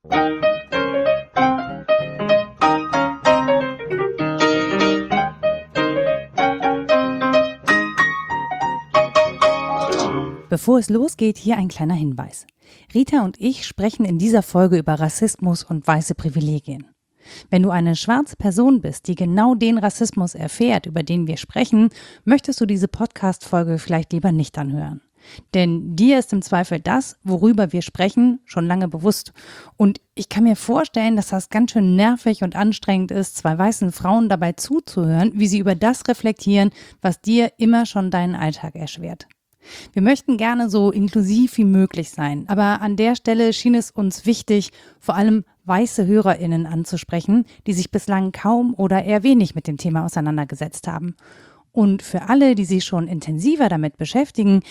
Bevor es losgeht, hier ein kleiner Hinweis. Rita und ich sprechen in dieser Folge über Rassismus und weiße Privilegien. Wenn du eine schwarze Person bist, die genau den Rassismus erfährt, über den wir sprechen, möchtest du diese Podcast-Folge vielleicht lieber nicht anhören. Denn dir ist im Zweifel das, worüber wir sprechen, schon lange bewusst. Und ich kann mir vorstellen, dass das ganz schön nervig und anstrengend ist, zwei weißen Frauen dabei zuzuhören, wie sie über das reflektieren, was dir immer schon deinen Alltag erschwert. Wir möchten gerne so inklusiv wie möglich sein, aber an der Stelle schien es uns wichtig, vor allem weiße HörerInnen anzusprechen, die sich bislang kaum oder eher wenig mit dem Thema auseinandergesetzt haben. Und für alle, die sich schon intensiver damit beschäftigen,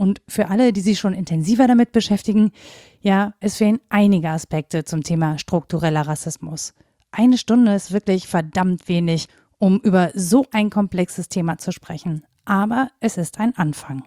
ja, es fehlen einige Aspekte zum Thema struktureller Rassismus. Eine Stunde ist wirklich verdammt wenig, um über so ein komplexes Thema zu sprechen. Aber es ist ein Anfang.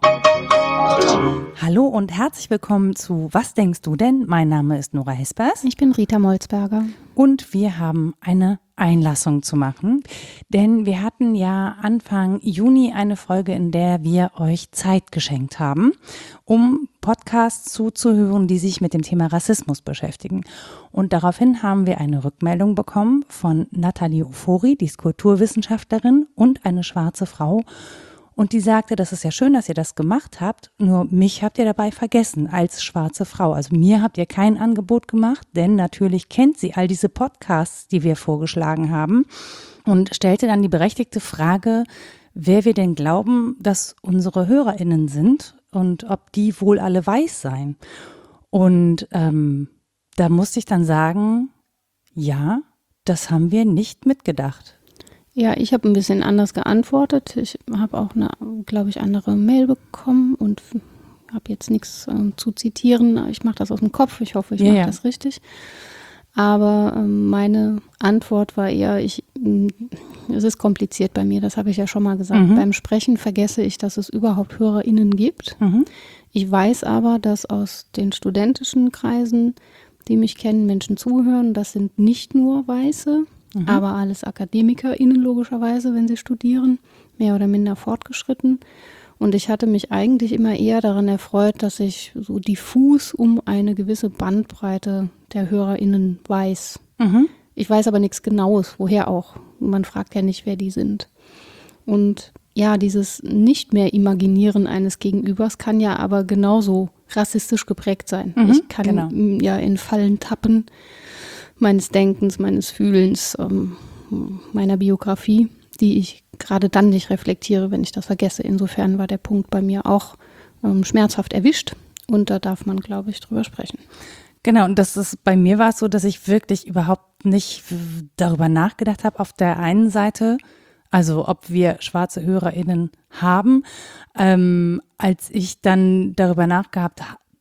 Hallo und herzlich willkommen zu Was denkst du denn? Mein Name ist Nora Hespers. Ich bin Rita Molzberger. Und wir haben eine Einlassung zu machen, denn wir hatten ja Anfang Juni eine Folge, in der wir euch Zeit geschenkt haben, um Podcasts zuzuhören, die sich mit dem Thema Rassismus beschäftigen. Und daraufhin haben wir eine Rückmeldung bekommen von Nathalie Ofori, die ist Kulturwissenschaftlerin und eine schwarze Frau. Und die sagte, das ist ja schön, dass ihr das gemacht habt, nur mich habt ihr dabei vergessen als schwarze Frau. Also mir habt ihr kein Angebot gemacht, denn natürlich kennt sie all diese Podcasts, die wir vorgeschlagen haben, und stellte dann die berechtigte Frage, wer wir denn glauben, dass unsere HörerInnen sind und ob die wohl alle weiß seien. Und da musste ich dann sagen, ja, das haben wir nicht mitgedacht. Ja, ich habe ein bisschen anders geantwortet. Ich habe auch eine, glaube ich, andere Mail bekommen und habe jetzt nichts zu zitieren. Ich mache das aus dem Kopf. Ich hoffe, ich mache das richtig. Aber meine Antwort war eher, es ist kompliziert bei mir, das habe ich ja schon mal gesagt. Beim Sprechen vergesse ich, dass es überhaupt HörerInnen gibt. Ich weiß aber, dass aus den studentischen Kreisen, die mich kennen, Menschen zuhören. Das sind nicht nur Weiße, aber alles AkademikerInnen logischerweise, wenn sie studieren, mehr oder minder fortgeschritten. Und ich hatte mich eigentlich immer eher daran erfreut, dass ich so diffus um eine gewisse Bandbreite der HörerInnen weiß. Ich weiß aber nichts Genaues, woher auch. Man fragt ja nicht, wer die sind. Und ja, dieses nicht mehr Imaginieren eines Gegenübers kann ja aber genauso rassistisch geprägt sein. Ich kann ja in Fallen tappen, meines Denkens, meines Fühlens, meiner Biografie, die ich gerade dann nicht reflektiere, wenn ich das vergesse. Insofern war der Punkt bei mir auch schmerzhaft erwischt und da darf man, glaube ich, drüber sprechen. Genau, und bei mir war es so, dass ich wirklich überhaupt nicht darüber nachgedacht habe, auf der einen Seite, also ob wir schwarze HörerInnen haben, als ich dann darüber nachgedacht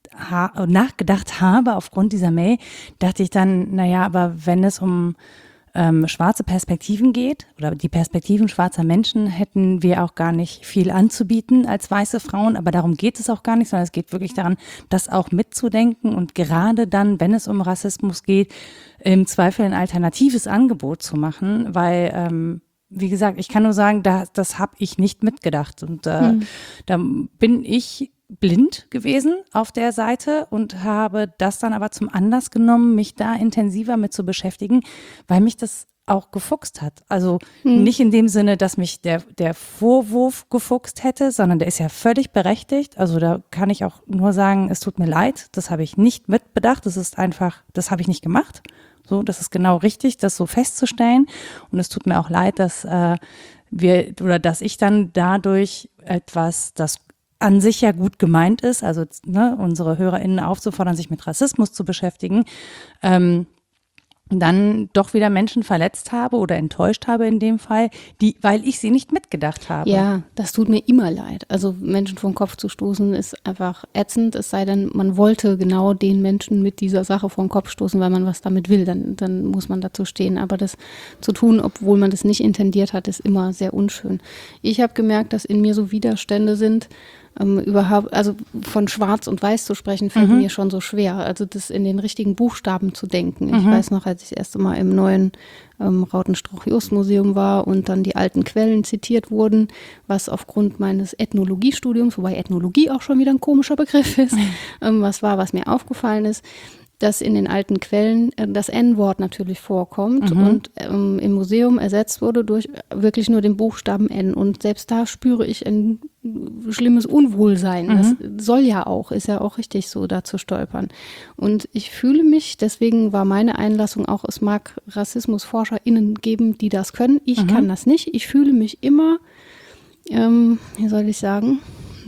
habe aufgrund dieser Mail, dachte ich dann, naja, aber wenn es um schwarze Perspektiven geht oder die Perspektiven schwarzer Menschen, hätten wir auch gar nicht viel anzubieten als weiße Frauen, aber darum geht es auch gar nicht, sondern es geht wirklich daran, das auch mitzudenken und gerade dann, wenn es um Rassismus geht, im Zweifel ein alternatives Angebot zu machen, weil wie gesagt, ich kann nur sagen, das habe ich nicht mitgedacht und da bin ich blind gewesen auf der Seite und habe das dann aber zum Anlass genommen, mich da intensiver mit zu beschäftigen, weil mich das auch gefuchst hat. Also nicht in dem Sinne, dass mich der Vorwurf gefuchst hätte, sondern der ist ja völlig berechtigt. Also da kann ich auch nur sagen, es tut mir leid, das habe ich nicht mitbedacht, das habe ich nicht gemacht. So, das ist genau richtig, das so festzustellen. Und es tut mir auch leid, dass dass ich dann dadurch etwas, das an sich ja gut gemeint ist, also unsere HörerInnen aufzufordern, sich mit Rassismus zu beschäftigen, dann doch wieder Menschen verletzt habe oder enttäuscht habe in dem Fall, weil ich sie nicht mitgedacht habe. Ja, das tut mir immer leid. Also Menschen vor den Kopf zu stoßen ist einfach ätzend, es sei denn, man wollte genau den Menschen mit dieser Sache vor den Kopf stoßen, weil man was damit will, dann muss man dazu stehen. Aber das zu tun, obwohl man das nicht intendiert hat, ist immer sehr unschön. Ich habe gemerkt, dass in mir so Widerstände sind, überhaupt, also von Schwarz und Weiß zu sprechen, fällt mir schon so schwer. Also das in den richtigen Buchstaben zu denken. Ich weiß noch, als ich das erste Mal im neuen Rautenstrauch-Jost-Museum war und dann die alten Quellen zitiert wurden, was aufgrund meines Ethnologiestudiums, wobei Ethnologie auch schon wieder ein komischer Begriff ist, was mir aufgefallen ist, dass in den alten Quellen das N-Wort natürlich vorkommt und im Museum ersetzt wurde durch wirklich nur den Buchstaben N. Und selbst da spüre ich ein schlimmes Unwohlsein. Das soll ja auch, ist ja auch richtig so, da zu stolpern. Und ich fühle mich, deswegen war meine Einlassung auch, es mag RassismusforscherInnen geben, die das können. Ich kann das nicht. Ich fühle mich immer, wie soll ich sagen,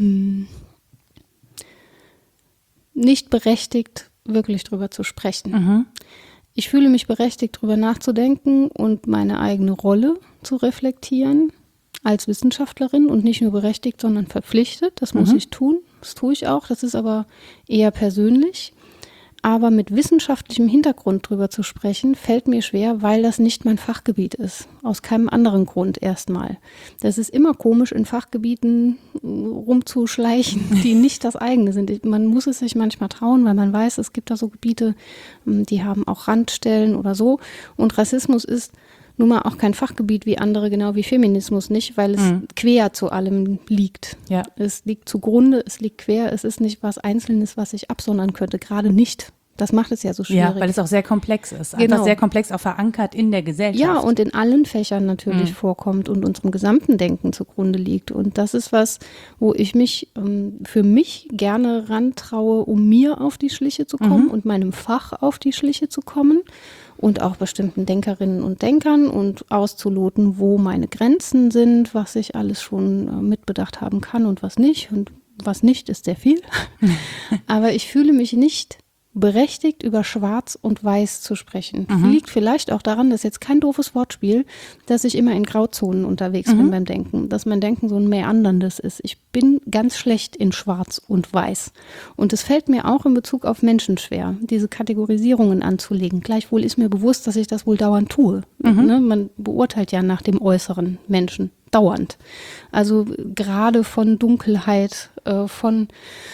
nicht berechtigt, wirklich drüber zu sprechen. Ich fühle mich berechtigt, drüber nachzudenken und meine eigene Rolle zu reflektieren als Wissenschaftlerin und nicht nur berechtigt, sondern verpflichtet. Das muss ich tun. Das tue ich auch. Das ist aber eher persönlich. Aber mit wissenschaftlichem Hintergrund drüber zu sprechen, fällt mir schwer, weil das nicht mein Fachgebiet ist. Aus keinem anderen Grund erstmal. Das ist immer komisch, in Fachgebieten rumzuschleichen, die nicht das eigene sind. Man muss es sich manchmal trauen, weil man weiß, es gibt da so Gebiete, die haben auch Randstellen oder so. Und Rassismus ist nun mal auch kein Fachgebiet wie andere, genau wie Feminismus nicht, weil es quer zu allem liegt. Ja. Es liegt zugrunde, es liegt quer, es ist nicht was Einzelnes, was ich absondern könnte, gerade nicht. Das macht es ja so schwierig. Ja, weil es auch sehr komplex ist. Einfach sehr komplex auch verankert in der Gesellschaft. Ja, und in allen Fächern natürlich vorkommt und unserem gesamten Denken zugrunde liegt. Und das ist was, wo ich mich für mich gerne rantraue, um mir auf die Schliche zu kommen und meinem Fach auf die Schliche zu kommen. Und auch bestimmten Denkerinnen und Denkern und auszuloten, wo meine Grenzen sind, was ich alles schon mitbedacht haben kann und was nicht. Und was nicht, ist sehr viel. Aber ich fühle mich nicht berechtigt, über Schwarz und Weiß zu sprechen. Liegt vielleicht auch daran, das ist jetzt kein doofes Wortspiel, dass ich immer in Grauzonen unterwegs bin beim Denken, dass mein Denken so ein meanderndes ist. Ich bin ganz schlecht in Schwarz und Weiß. Und es fällt mir auch in Bezug auf Menschen schwer, diese Kategorisierungen anzulegen. Gleichwohl ist mir bewusst, dass ich das wohl dauernd tue. Ne? Man beurteilt ja nach dem äußeren Menschen dauernd. Also gerade von Dunkelheit, von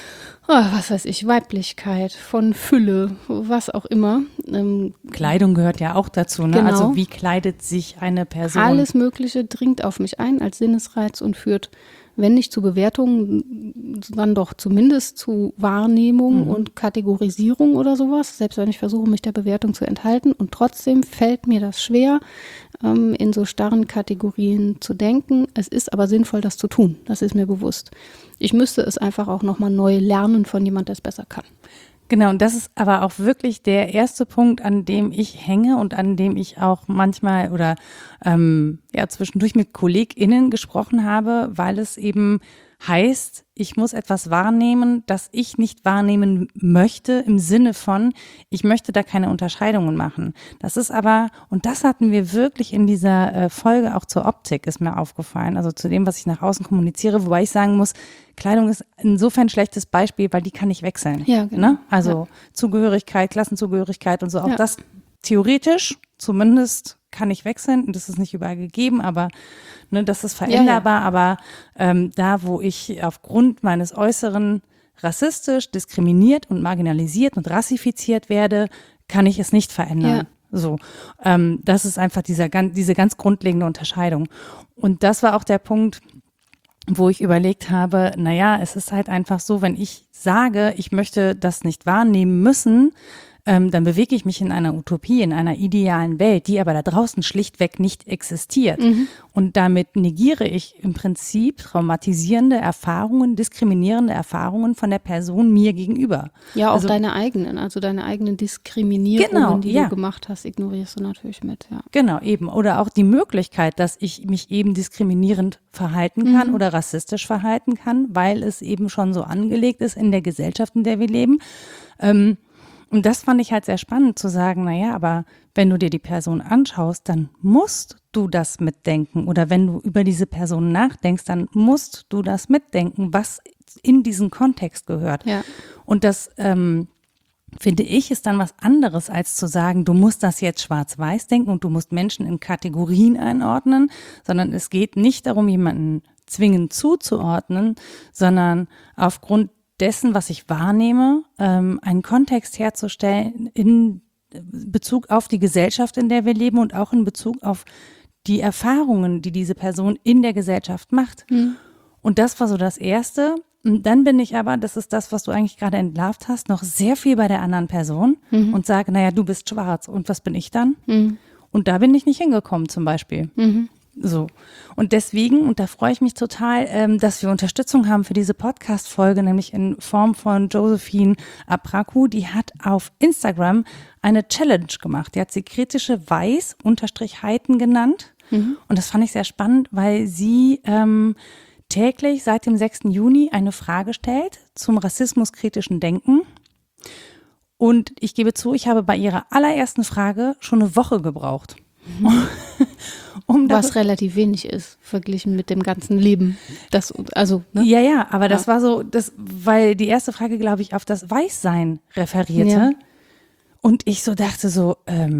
was weiß ich, Weiblichkeit, von Fülle, was auch immer. Kleidung gehört ja auch dazu, ne? Genau. Also wie kleidet sich eine Person? Alles Mögliche dringt auf mich ein als Sinnesreiz und führt, wenn nicht zu Bewertungen, dann doch zumindest zu Wahrnehmung und Kategorisierung oder sowas, selbst wenn ich versuche, mich der Bewertung zu enthalten. Und trotzdem fällt mir das schwer, in so starren Kategorien zu denken. Es ist aber sinnvoll, das zu tun. Das ist mir bewusst. Ich müsste es einfach auch nochmal neu lernen von jemand, der es besser kann. Genau, und das ist aber auch wirklich der erste Punkt, an dem ich hänge und an dem ich auch manchmal oder zwischendurch mit KollegInnen gesprochen habe, weil es eben heißt, ich muss etwas wahrnehmen, das ich nicht wahrnehmen möchte, im Sinne von, ich möchte da keine Unterscheidungen machen. Das ist aber, und das hatten wir wirklich in dieser Folge auch zur Optik, ist mir aufgefallen, also zu dem, was ich nach außen kommuniziere, wobei ich sagen muss, Kleidung ist insofern ein schlechtes Beispiel, weil die kann ich wechseln. Ja, genau. Ne? Also Zugehörigkeit, Klassenzugehörigkeit und so, auch das theoretisch zumindest kann ich wechseln. Das ist nicht überall gegeben, aber ne, das ist veränderbar. Aber da, wo ich aufgrund meines Äußeren rassistisch, diskriminiert und marginalisiert und rassifiziert werde, kann ich es nicht verändern. Ja. So, das ist einfach diese ganz grundlegende Unterscheidung. Und das war auch der Punkt, wo ich überlegt habe, naja, es ist halt einfach so, wenn ich sage, ich möchte das nicht wahrnehmen müssen, dann bewege ich mich in einer Utopie, in einer idealen Welt, die aber da draußen schlichtweg nicht existiert. Und damit negiere ich im Prinzip traumatisierende Erfahrungen, diskriminierende Erfahrungen von der Person mir gegenüber. Ja, auch also, deine eigenen Diskriminierungen, die du gemacht hast, ignorierst du natürlich mit. Ja. Genau, eben. Oder auch die Möglichkeit, dass ich mich eben diskriminierend verhalten kann oder rassistisch verhalten kann, weil es eben schon so angelegt ist in der Gesellschaft, in der wir leben. Und das fand ich halt sehr spannend zu sagen, naja, aber wenn du dir die Person anschaust, dann musst du das mitdenken. Oder wenn du über diese Person nachdenkst, dann musst du das mitdenken, was in diesen Kontext gehört. Ja. Und das finde ich, ist dann was anderes, als zu sagen, du musst das jetzt schwarz-weiß denken und du musst Menschen in Kategorien einordnen, sondern es geht nicht darum, jemanden zwingend zuzuordnen, sondern aufgrund dessen, was ich wahrnehme, einen Kontext herzustellen in Bezug auf die Gesellschaft, in der wir leben und auch in Bezug auf die Erfahrungen, die diese Person in der Gesellschaft macht. Und das war so das Erste. Und dann bin ich aber, das ist das, was du eigentlich gerade entlarvt hast, noch sehr viel bei der anderen Person und sage, naja, du bist schwarz und was bin ich dann? Und da bin ich nicht hingekommen zum Beispiel. So. Und deswegen, und da freue ich mich total, dass wir Unterstützung haben für diese Podcast-Folge, nämlich in Form von Josephine Apraku. Die hat auf Instagram eine Challenge gemacht. Die hat sie kritische Weiß-Heiten genannt. Und das fand ich sehr spannend, weil sie täglich seit dem 6. Juni eine Frage stellt zum rassismuskritischen Denken. Und ich gebe zu, ich habe bei ihrer allerersten Frage schon eine Woche gebraucht. Was relativ wenig ist, verglichen mit dem ganzen Leben. Ne? Ja, aber das war so, weil die erste Frage, glaube ich, auf das Weißsein referierte. Ja. Und ich so dachte so,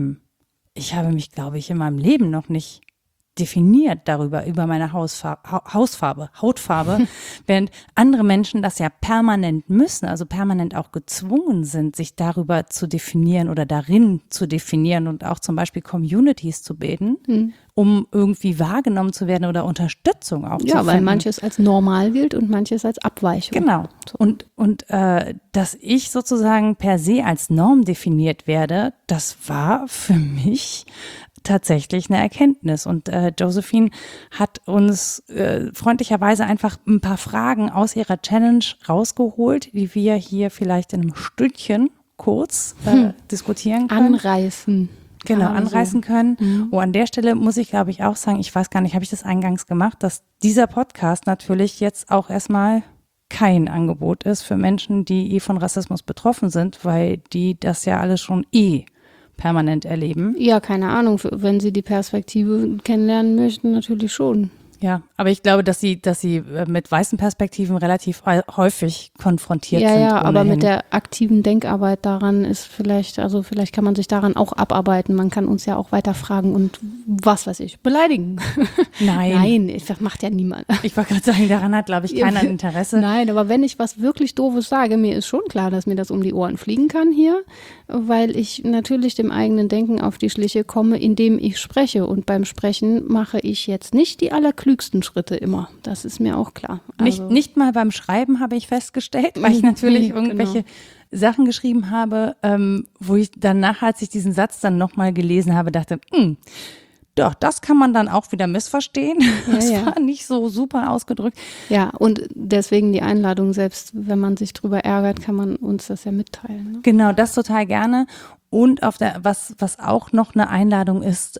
ich habe mich, glaube ich, in meinem Leben noch nicht definiert darüber, über meine Hautfarbe, während andere Menschen das ja permanent müssen, also permanent auch gezwungen sind, sich darüber zu definieren oder darin zu definieren und auch zum Beispiel Communities zu bilden, um irgendwie wahrgenommen zu werden oder Unterstützung auch zu finden. Ja, weil manches als normal gilt und manches als Abweichung. Genau. Und dass ich sozusagen per se als Norm definiert werde, das war für mich tatsächlich eine Erkenntnis. Und Josephine hat uns freundlicherweise einfach ein paar Fragen aus ihrer Challenge rausgeholt, die wir hier vielleicht in einem Stündchen kurz diskutieren können. Anreißen. Genau, anreißen können. Oh, an der Stelle muss ich, glaube ich, auch sagen, ich weiß gar nicht, habe ich das eingangs gemacht, dass dieser Podcast natürlich jetzt auch erstmal kein Angebot ist für Menschen, die von Rassismus betroffen sind, weil die das ja alles schon permanent erleben. Ja, keine Ahnung, wenn Sie die Perspektive kennenlernen möchten, natürlich schon. Ja, aber ich glaube, dass sie mit weißen Perspektiven relativ häufig konfrontiert sind. Ja, aber mit der aktiven Denkarbeit daran ist vielleicht kann man sich daran auch abarbeiten. Man kann uns ja auch weiter fragen und was weiß ich, beleidigen. Nein, das macht ja niemand. Ich wollte gerade sagen, daran hat, glaube ich, keiner ein Interesse. Nein, aber wenn ich was wirklich Doofes sage, mir ist schon klar, dass mir das um die Ohren fliegen kann hier, weil ich natürlich dem eigenen Denken auf die Schliche komme, indem ich spreche. Und beim Sprechen mache ich jetzt nicht die allerklügsten Schritte immer. Das ist mir auch klar. Also nicht mal beim Schreiben habe ich festgestellt, weil ich natürlich irgendwelche Sachen geschrieben habe, wo ich danach, als ich diesen Satz dann nochmal gelesen habe, dachte, doch, das kann man dann auch wieder missverstehen. Das war nicht so super ausgedrückt. Ja, und deswegen die Einladung, selbst wenn man sich drüber ärgert, kann man uns das ja mitteilen. Ne? Genau, das total gerne. Und was auch noch eine Einladung ist,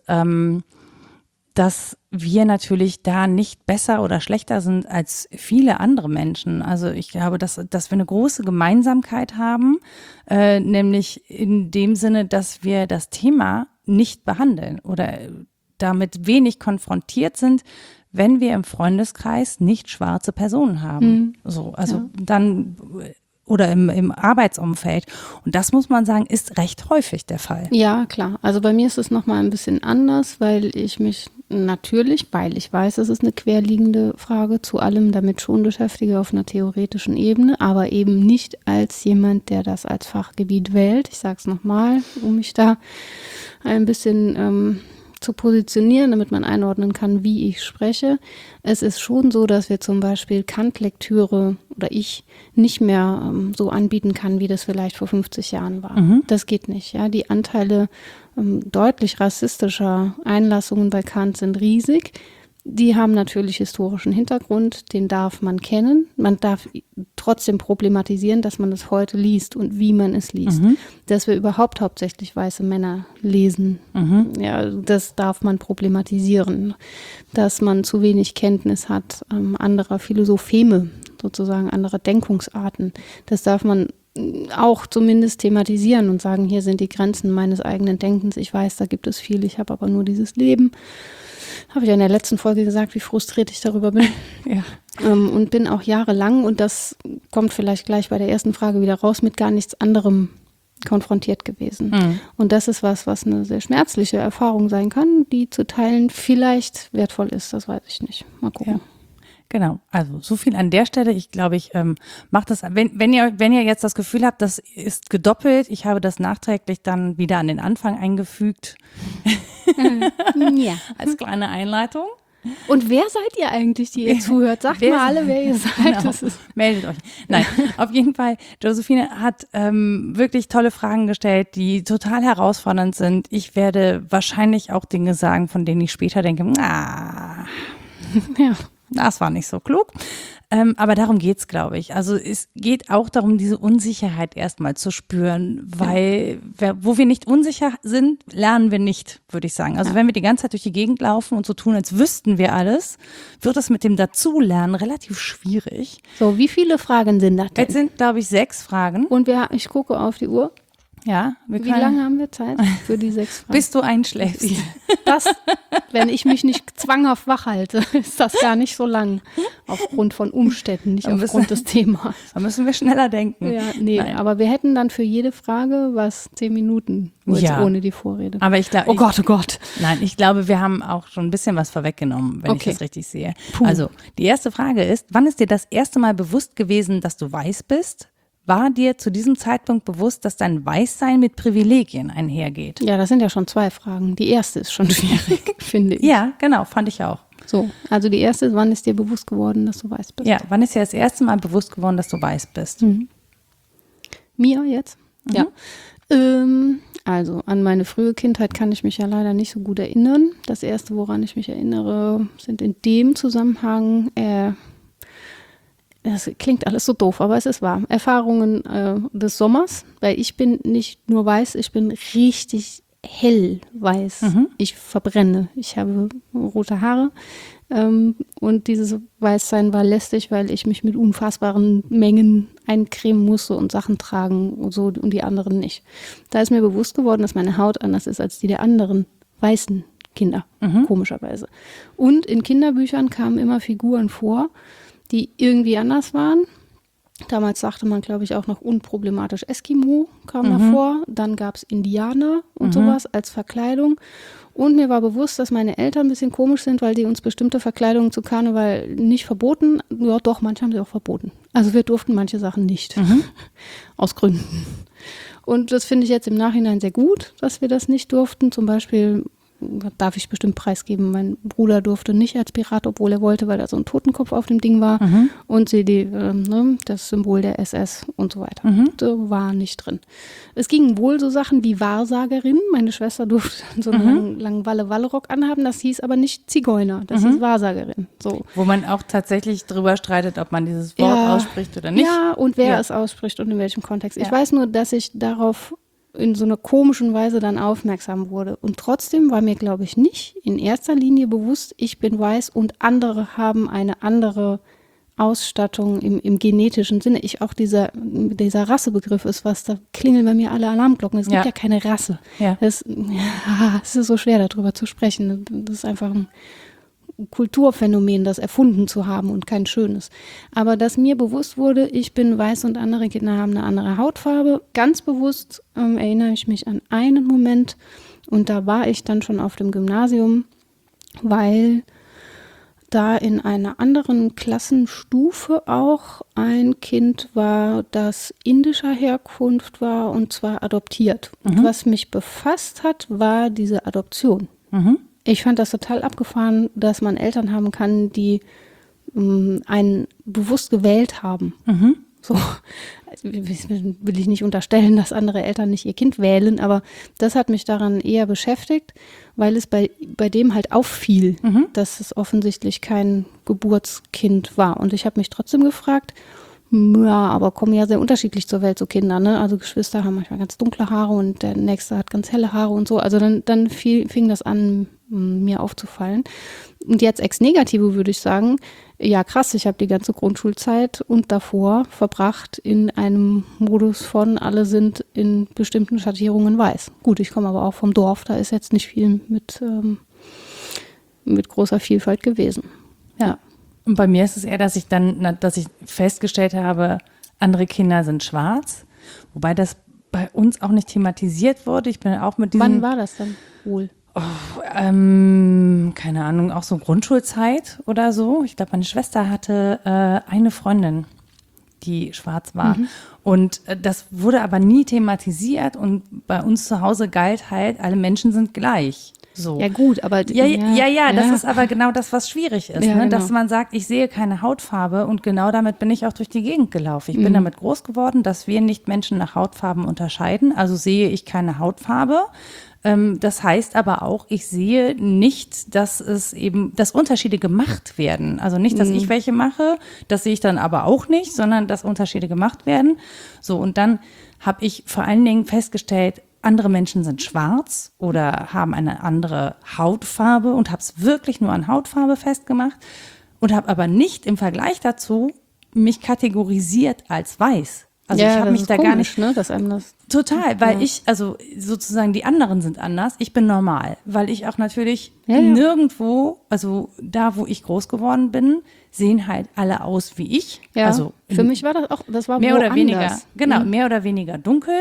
dass wir natürlich da nicht besser oder schlechter sind als viele andere Menschen. Also ich glaube, dass wir eine große Gemeinsamkeit haben, nämlich in dem Sinne, dass wir das Thema nicht behandeln oder damit wenig konfrontiert sind, wenn wir im Freundeskreis nicht schwarze Personen haben. Dann oder im Arbeitsumfeld. Und das muss man sagen, ist recht häufig der Fall. Ja, klar. Also bei mir ist es nochmal ein bisschen anders, weil ich mich natürlich, weil ich weiß, es ist eine querliegende Frage, zu allem damit schon beschäftige auf einer theoretischen Ebene, aber eben nicht als jemand, der das als Fachgebiet wählt. Ich sage es nochmal, um mich da ein bisschen zu positionieren, damit man einordnen kann, wie ich spreche. Es ist schon so, dass wir zum Beispiel Kant-Lektüre oder ich nicht mehr so anbieten kann, wie das vielleicht vor 50 Jahren war. Das geht nicht. Ja, die Anteile deutlich rassistischer Einlassungen bei Kant sind riesig. Die haben natürlich historischen Hintergrund, den darf man kennen. Man darf trotzdem problematisieren, dass man es heute liest und wie man es liest. Dass wir überhaupt hauptsächlich weiße Männer lesen, ja, das darf man problematisieren. Dass man zu wenig Kenntnis hat anderer Philosopheme, sozusagen anderer Denkungsarten. Das darf man auch zumindest thematisieren und sagen, hier sind die Grenzen meines eigenen Denkens. Ich weiß, da gibt es viel, ich habe aber nur dieses Leben. Habe ich ja in der letzten Folge gesagt, wie frustriert ich darüber bin. Ja. Und bin auch jahrelang, und das kommt vielleicht gleich bei der ersten Frage wieder raus, mit gar nichts anderem konfrontiert gewesen. Und das ist was eine sehr schmerzliche Erfahrung sein kann, die zu teilen vielleicht wertvoll ist, das weiß ich nicht. Mal gucken. Ja. Genau, also so viel an der Stelle. Ich glaube, macht das, wenn ihr jetzt das Gefühl habt, das ist gedoppelt, ich habe das nachträglich dann wieder an den Anfang eingefügt. Ja. Als kleine Einleitung. Und wer seid ihr eigentlich, die ihr zuhört? Sagt mal alle, wer ihr seid. Genau. Meldet euch. Nein, auf jeden Fall, Josephine hat wirklich tolle Fragen gestellt, die total herausfordernd sind. Ich werde wahrscheinlich auch Dinge sagen, von denen ich später denke, ja, das war nicht so klug. Aber darum geht's, glaube ich. Also es geht auch darum, diese Unsicherheit erstmal zu spüren, weil wo wir nicht unsicher sind, lernen wir nicht, würde ich sagen. Also wenn wir die ganze Zeit durch die Gegend laufen und so tun, als wüssten wir alles, wird es mit dem Dazulernen relativ schwierig. So, wie viele Fragen sind das denn? Jetzt sind, glaube ich, 6 Fragen. Und ich gucke auf die Uhr. Ja, wie lange haben wir Zeit für die 6 Fragen? Bis du einschläfst. Wenn ich mich nicht zwanghaft wach halte, ist das gar nicht so lang. Aufgrund von Umständen, nicht aufgrund des Themas. Da müssen wir schneller denken. Ja, nee, aber wir hätten dann für jede Frage 10 Minuten ohne die Vorrede. Aber ich glaube, oh Gott. Nein, ich glaube, wir haben auch schon ein bisschen was vorweggenommen, wenn ich das richtig sehe. Puh. Also, die erste Frage ist, wann ist dir das erste Mal bewusst gewesen, dass du weiß bist? War dir zu diesem Zeitpunkt bewusst, dass dein Weißsein mit Privilegien einhergeht? Ja, das sind ja schon 2 Fragen. Die erste ist schon schwierig, finde ich. Ja, genau, fand ich auch. So, also die erste ist, wann ist dir bewusst geworden, dass du weiß bist? Ja, wann ist dir das erste Mal bewusst geworden, dass du weiß bist? Mhm. Mir jetzt? Mhm. Ja. Also an meine frühe Kindheit kann ich mich ja leider nicht so gut erinnern. Das erste, woran ich mich erinnere, sind in dem Zusammenhang das klingt alles so doof, aber es ist wahr. Erfahrungen des Sommers, weil ich bin nicht nur weiß, ich bin richtig hell weiß. Mhm. Ich verbrenne. Ich habe rote Haare und dieses Weißsein war lästig, weil ich mich mit unfassbaren Mengen eincremen musste und Sachen tragen und so und die anderen nicht. Da ist mir bewusst geworden, dass meine Haut anders ist als die der anderen weißen Kinder, komischerweise. Und in Kinderbüchern kamen immer Figuren vor, die irgendwie anders waren. Damals sagte man, glaube ich, auch noch unproblematisch Eskimo kam davor. Dann gab es Indianer und sowas als Verkleidung. Und mir war bewusst, dass meine Eltern ein bisschen komisch sind, weil die uns bestimmte Verkleidungen zu Karneval nicht verboten. Ja, doch, manche haben sie auch verboten. Also wir durften manche Sachen nicht. Aus Gründen. Und das finde ich jetzt im Nachhinein sehr gut, dass wir das nicht durften. Zum Beispiel darf ich bestimmt preisgeben. Mein Bruder durfte nicht als Pirat, obwohl er wollte, weil da so ein Totenkopf auf dem Ding war. Und das Symbol der SS und so weiter. Das war nicht drin. Es gingen wohl so Sachen wie Wahrsagerin. Meine Schwester durfte so einen langen Walle-Walle-Rock anhaben. Das hieß aber nicht Zigeuner. Das hieß Wahrsagerin. So. Wo man auch tatsächlich drüber streitet, ob man dieses Wort ausspricht oder nicht. Ja, und wer es ausspricht und in welchem Kontext. Ich weiß nur, dass ich darauf in so einer komischen Weise dann aufmerksam wurde. Und trotzdem war mir, glaube ich, nicht in erster Linie bewusst, ich bin weiß und andere haben eine andere Ausstattung im genetischen Sinne. Dieser Rassebegriff ist was, da klingeln bei mir alle Alarmglocken. Es gibt ja keine Rasse. Ja. Es ist so schwer, darüber zu sprechen. Das ist einfach ein Kulturphänomen, das erfunden zu haben und kein schönes. Aber dass mir bewusst wurde, ich bin weiß und andere Kinder haben eine andere Hautfarbe, ganz bewusst erinnere ich mich an einen Moment und da war ich dann schon auf dem Gymnasium, weil da in einer anderen Klassenstufe auch ein Kind war, das indischer Herkunft war und zwar adoptiert. Und was mich befasst hat, war diese Adoption. Ich fand das total abgefahren, dass man Eltern haben kann, die einen bewusst gewählt haben. So will ich nicht unterstellen, dass andere Eltern nicht ihr Kind wählen, aber das hat mich daran eher beschäftigt, weil es bei dem halt auffiel, dass es offensichtlich kein Geburtskind war. Und ich habe mich trotzdem gefragt, ja, aber kommen ja sehr unterschiedlich zur Welt, so Kinder, ne? Also Geschwister haben manchmal ganz dunkle Haare und der Nächste hat ganz helle Haare und so. Also dann fing das an, mir aufzufallen. Und jetzt ex negativo würde ich sagen, ja krass, ich habe die ganze Grundschulzeit und davor verbracht in einem Modus von, alle sind in bestimmten Schattierungen weiß. Gut, ich komme aber auch vom Dorf, da ist jetzt nicht viel mit großer Vielfalt gewesen. Ja. Und bei mir ist es eher, dass ich festgestellt habe, andere Kinder sind schwarz, wobei das bei uns auch nicht thematisiert wurde. Ich bin auch mit diesem. Wann war das dann wohl? Keine Ahnung, auch so Grundschulzeit oder so. Ich glaube, meine Schwester hatte eine Freundin, die schwarz war. Und das wurde aber nie thematisiert und bei uns zu Hause galt halt, alle Menschen sind gleich. So. Ja gut, aber ja, das ist aber genau das, was schwierig ist, Ja, ne? genau. Dass man sagt, ich sehe keine Hautfarbe und genau damit bin ich auch durch die Gegend gelaufen. Ich bin damit groß geworden, dass wir nicht Menschen nach Hautfarben unterscheiden, also sehe ich keine Hautfarbe. Das heißt aber auch, ich sehe nicht, dass Unterschiede gemacht werden. Also nicht, dass ich welche mache, das sehe ich dann aber auch nicht, sondern dass Unterschiede gemacht werden. So, und dann habe ich vor allen Dingen festgestellt, andere Menschen sind schwarz oder haben eine andere Hautfarbe und habe es wirklich nur an Hautfarbe festgemacht und habe aber nicht im Vergleich dazu mich kategorisiert als weiß. Also ich habe mich da komisch, gar nicht, ne, dass einem das total, weil also sozusagen die anderen sind anders, ich bin normal, weil ich auch natürlich nirgendwo, also da, wo ich groß geworden bin, sehen halt alle aus wie ich. Ja, also für mich war das war mehr woanders. oder weniger, genau, mehr oder weniger dunkel,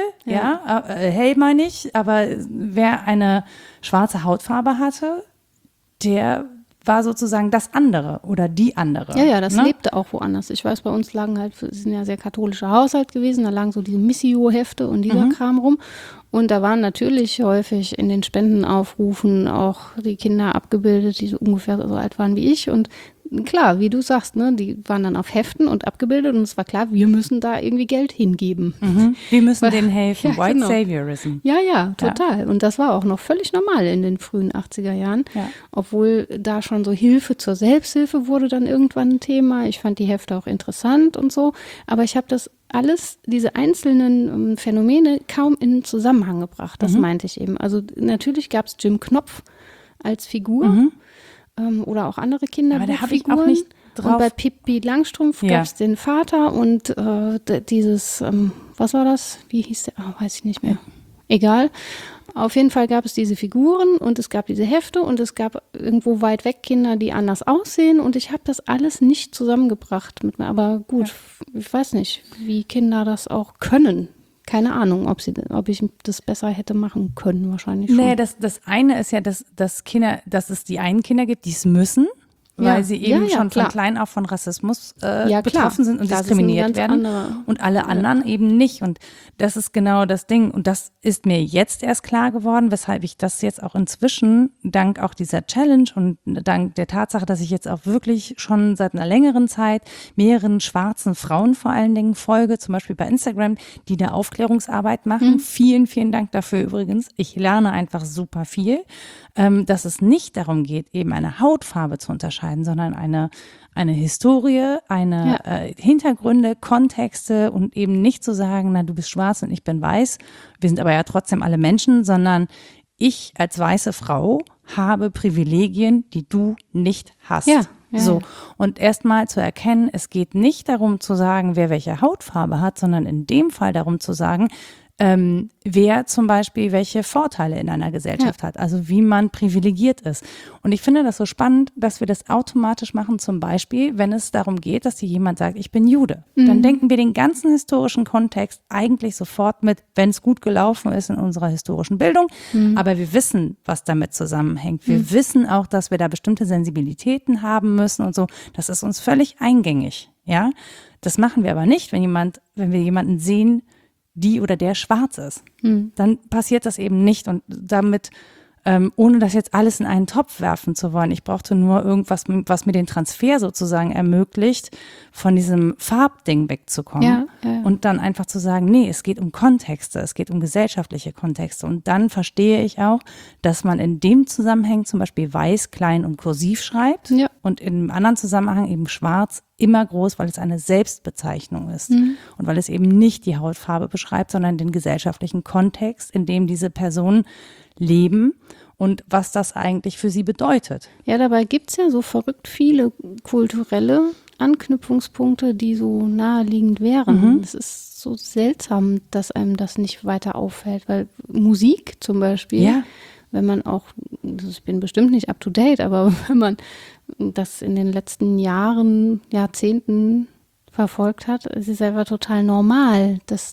hell meine ich, aber wer eine schwarze Hautfarbe hatte, der war sozusagen das andere oder die andere. Ja, das ne? lebte auch woanders. Ich weiß, bei uns lagen halt, wir sind ja sehr katholischer Haushalt gewesen, da lagen so diese Missio-Hefte und dieser Kram rum. Und da waren natürlich häufig in den Spendenaufrufen auch die Kinder abgebildet, die so ungefähr so alt waren wie ich. Und klar, wie du sagst, ne, die waren dann auf Heften und abgebildet und es war klar, wir müssen da irgendwie Geld hingeben. Wir müssen denen helfen. Ja, White genau. Saviorism. Ja, total. Und das war auch noch völlig normal in den frühen 80er Jahren. Ja. Obwohl da schon so Hilfe zur Selbsthilfe wurde dann irgendwann ein Thema. Ich fand die Hefte auch interessant und so. Aber ich habe das alles, diese einzelnen Phänomene kaum in Zusammenhang gebracht. Das meinte ich eben. Also natürlich gab es Jim Knopf als Figur oder auch andere Kinder. Aber da habe ich auch nicht drauf. Und bei Pippi Langstrumpf gab es den Vater und dieses, was war das? Wie hieß der? Oh, weiß ich nicht mehr. Egal. Auf jeden Fall gab es diese Figuren und es gab diese Hefte und es gab irgendwo weit weg Kinder, die anders aussehen und ich habe das alles nicht zusammengebracht mit mir. Aber gut, ich weiß nicht, wie Kinder das auch können. Keine Ahnung, ob ich das besser hätte machen können, wahrscheinlich schon. Nee, das eine ist ja, dass es die einen Kinder gibt, die es müssen, weil sie eben schon klar. von klein auf von Rassismus klar. betroffen sind und Das ist ein diskriminiert ganz werden anderer- und alle anderen eben nicht. Und das ist genau das Ding. Und das ist mir jetzt erst klar geworden, weshalb ich das jetzt auch inzwischen, dank auch dieser Challenge und dank der Tatsache, dass ich jetzt auch wirklich schon seit einer längeren Zeit mehreren schwarzen Frauen vor allen Dingen folge, zum Beispiel bei Instagram, die da Aufklärungsarbeit machen. Vielen, vielen Dank dafür übrigens. Ich lerne einfach super viel, dass es nicht darum geht, eben eine Hautfarbe zu unterscheiden, sondern eine Historie, Hintergründe, Kontexte und eben nicht zu sagen, na, du bist schwarz und ich bin weiß. Wir sind aber ja trotzdem alle Menschen, sondern ich als weiße Frau habe Privilegien, die du nicht hast. Ja. So. Und erstmal zu erkennen, es geht nicht darum zu sagen, wer welche Hautfarbe hat, sondern in dem Fall darum zu sagen, wer zum Beispiel welche Vorteile in einer Gesellschaft hat, also wie man privilegiert ist. Und ich finde das so spannend, dass wir das automatisch machen, zum Beispiel, wenn es darum geht, dass dir jemand sagt, ich bin Jude. Dann denken wir den ganzen historischen Kontext eigentlich sofort mit, wenn es gut gelaufen ist in unserer historischen Bildung. Aber wir wissen, was damit zusammenhängt. Wir wissen auch, dass wir da bestimmte Sensibilitäten haben müssen und so. Das ist uns völlig eingängig. Ja, das machen wir aber nicht, wenn wir jemanden sehen, die oder der schwarz ist. Dann passiert das eben nicht und damit, ohne das jetzt alles in einen Topf werfen zu wollen. Ich brauchte nur irgendwas, was mir den Transfer sozusagen ermöglicht, von diesem Farbding wegzukommen und dann einfach zu sagen, nee, es geht um Kontexte, es geht um gesellschaftliche Kontexte und dann verstehe ich auch, dass man in dem Zusammenhang zum Beispiel weiß, klein und kursiv schreibt und in einem anderen Zusammenhang eben schwarz immer groß, weil es eine Selbstbezeichnung ist und weil es eben nicht die Hautfarbe beschreibt, sondern den gesellschaftlichen Kontext, in dem diese Personen leben und was das eigentlich für sie bedeutet. Ja, dabei gibt es ja so verrückt viele kulturelle Anknüpfungspunkte, die so naheliegend wären. Es ist so seltsam, dass einem das nicht weiter auffällt, weil Musik zum Beispiel, wenn man auch, ich bin bestimmt nicht up to date, aber wenn man das in den letzten Jahren, Jahrzehnten verfolgt hat, es ist einfach total normal, dass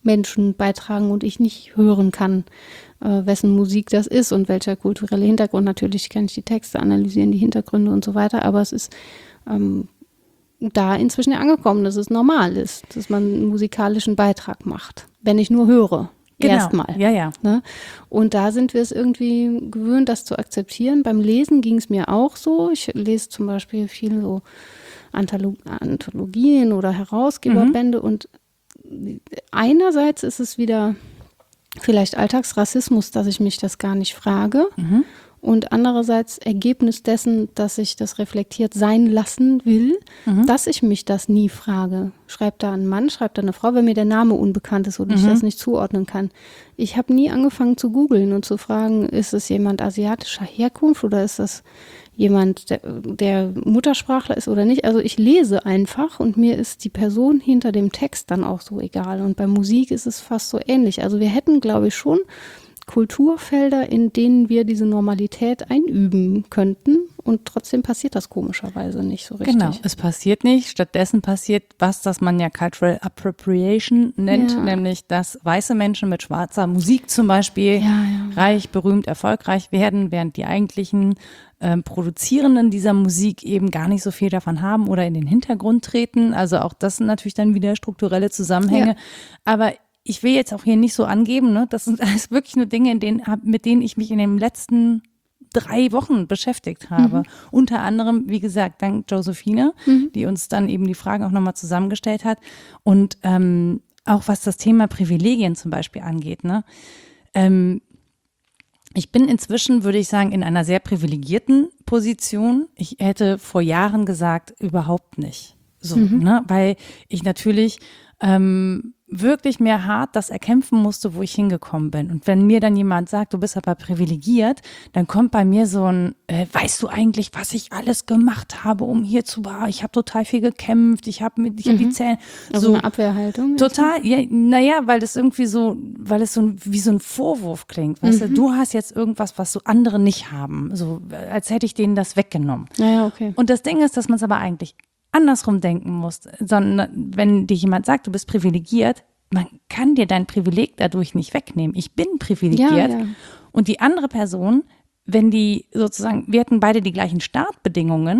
Menschen beitragen und ich nicht hören kann, wessen Musik das ist und welcher kulturelle Hintergrund. Natürlich kann ich die Texte analysieren, die Hintergründe und so weiter, aber es ist da inzwischen angekommen, dass es normal ist, dass man einen musikalischen Beitrag macht, wenn ich nur höre. Genau. Erstmal. Ja. Ne? Und da sind wir es irgendwie gewöhnt, das zu akzeptieren. Beim Lesen ging es mir auch so. Ich lese zum Beispiel viel so Anthologien oder Herausgeberbände und einerseits ist es wieder vielleicht Alltagsrassismus, dass ich mich das gar nicht frage. Und andererseits Ergebnis dessen, dass ich das reflektiert sein lassen will, dass ich mich das nie frage. Schreibt da ein Mann, schreibt da eine Frau, wenn mir der Name unbekannt ist und ich das nicht zuordnen kann. Ich habe nie angefangen zu googeln und zu fragen, ist es jemand asiatischer Herkunft oder ist das jemand, der Muttersprachler ist oder nicht. Also ich lese einfach und mir ist die Person hinter dem Text dann auch so egal. Und bei Musik ist es fast so ähnlich. Also wir hätten, glaube ich, schon Kulturfelder, in denen wir diese Normalität einüben könnten und trotzdem passiert das komischerweise nicht so richtig. Genau, es passiert nicht. Stattdessen passiert was, das man ja Cultural Appropriation nennt, nämlich dass weiße Menschen mit schwarzer Musik zum Beispiel reich, berühmt, erfolgreich werden, während die eigentlichen Produzierenden dieser Musik eben gar nicht so viel davon haben oder in den Hintergrund treten. Also auch das sind natürlich dann wieder strukturelle Zusammenhänge. Ja. Aber ich will jetzt auch hier nicht so angeben, ne? Das sind alles wirklich nur Dinge, mit denen ich mich in den letzten 3 Wochen beschäftigt habe. Unter anderem, wie gesagt, dank Josephine, die uns dann eben die Fragen auch nochmal zusammengestellt hat. Und auch was das Thema Privilegien zum Beispiel angeht. Ne? Ich bin inzwischen, würde ich sagen, in einer sehr privilegierten Position. Ich hätte vor Jahren gesagt, überhaupt nicht. So, ne? Weil ich natürlich wirklich mir hart das erkämpfen musste, wo ich hingekommen bin. Und wenn mir dann jemand sagt, du bist aber privilegiert, dann kommt bei mir so ein, weißt du eigentlich, was ich alles gemacht habe, um hier zu war? Ich habe total viel gekämpft, ich habe die Zähne. Also so eine Abwehrhaltung? Total, ja, naja, weil es wie so ein Vorwurf klingt. Weißt du, du hast jetzt irgendwas, was so andere nicht haben. So, als hätte ich denen das weggenommen. Naja, okay. Und das Ding ist, dass man es aber eigentlich andersrum denken musst, sondern wenn dir jemand sagt, du bist privilegiert, man kann dir dein Privileg dadurch nicht wegnehmen. Ich bin privilegiert. Ja. Und die andere Person, wenn die sozusagen, wir hätten beide die gleichen Startbedingungen,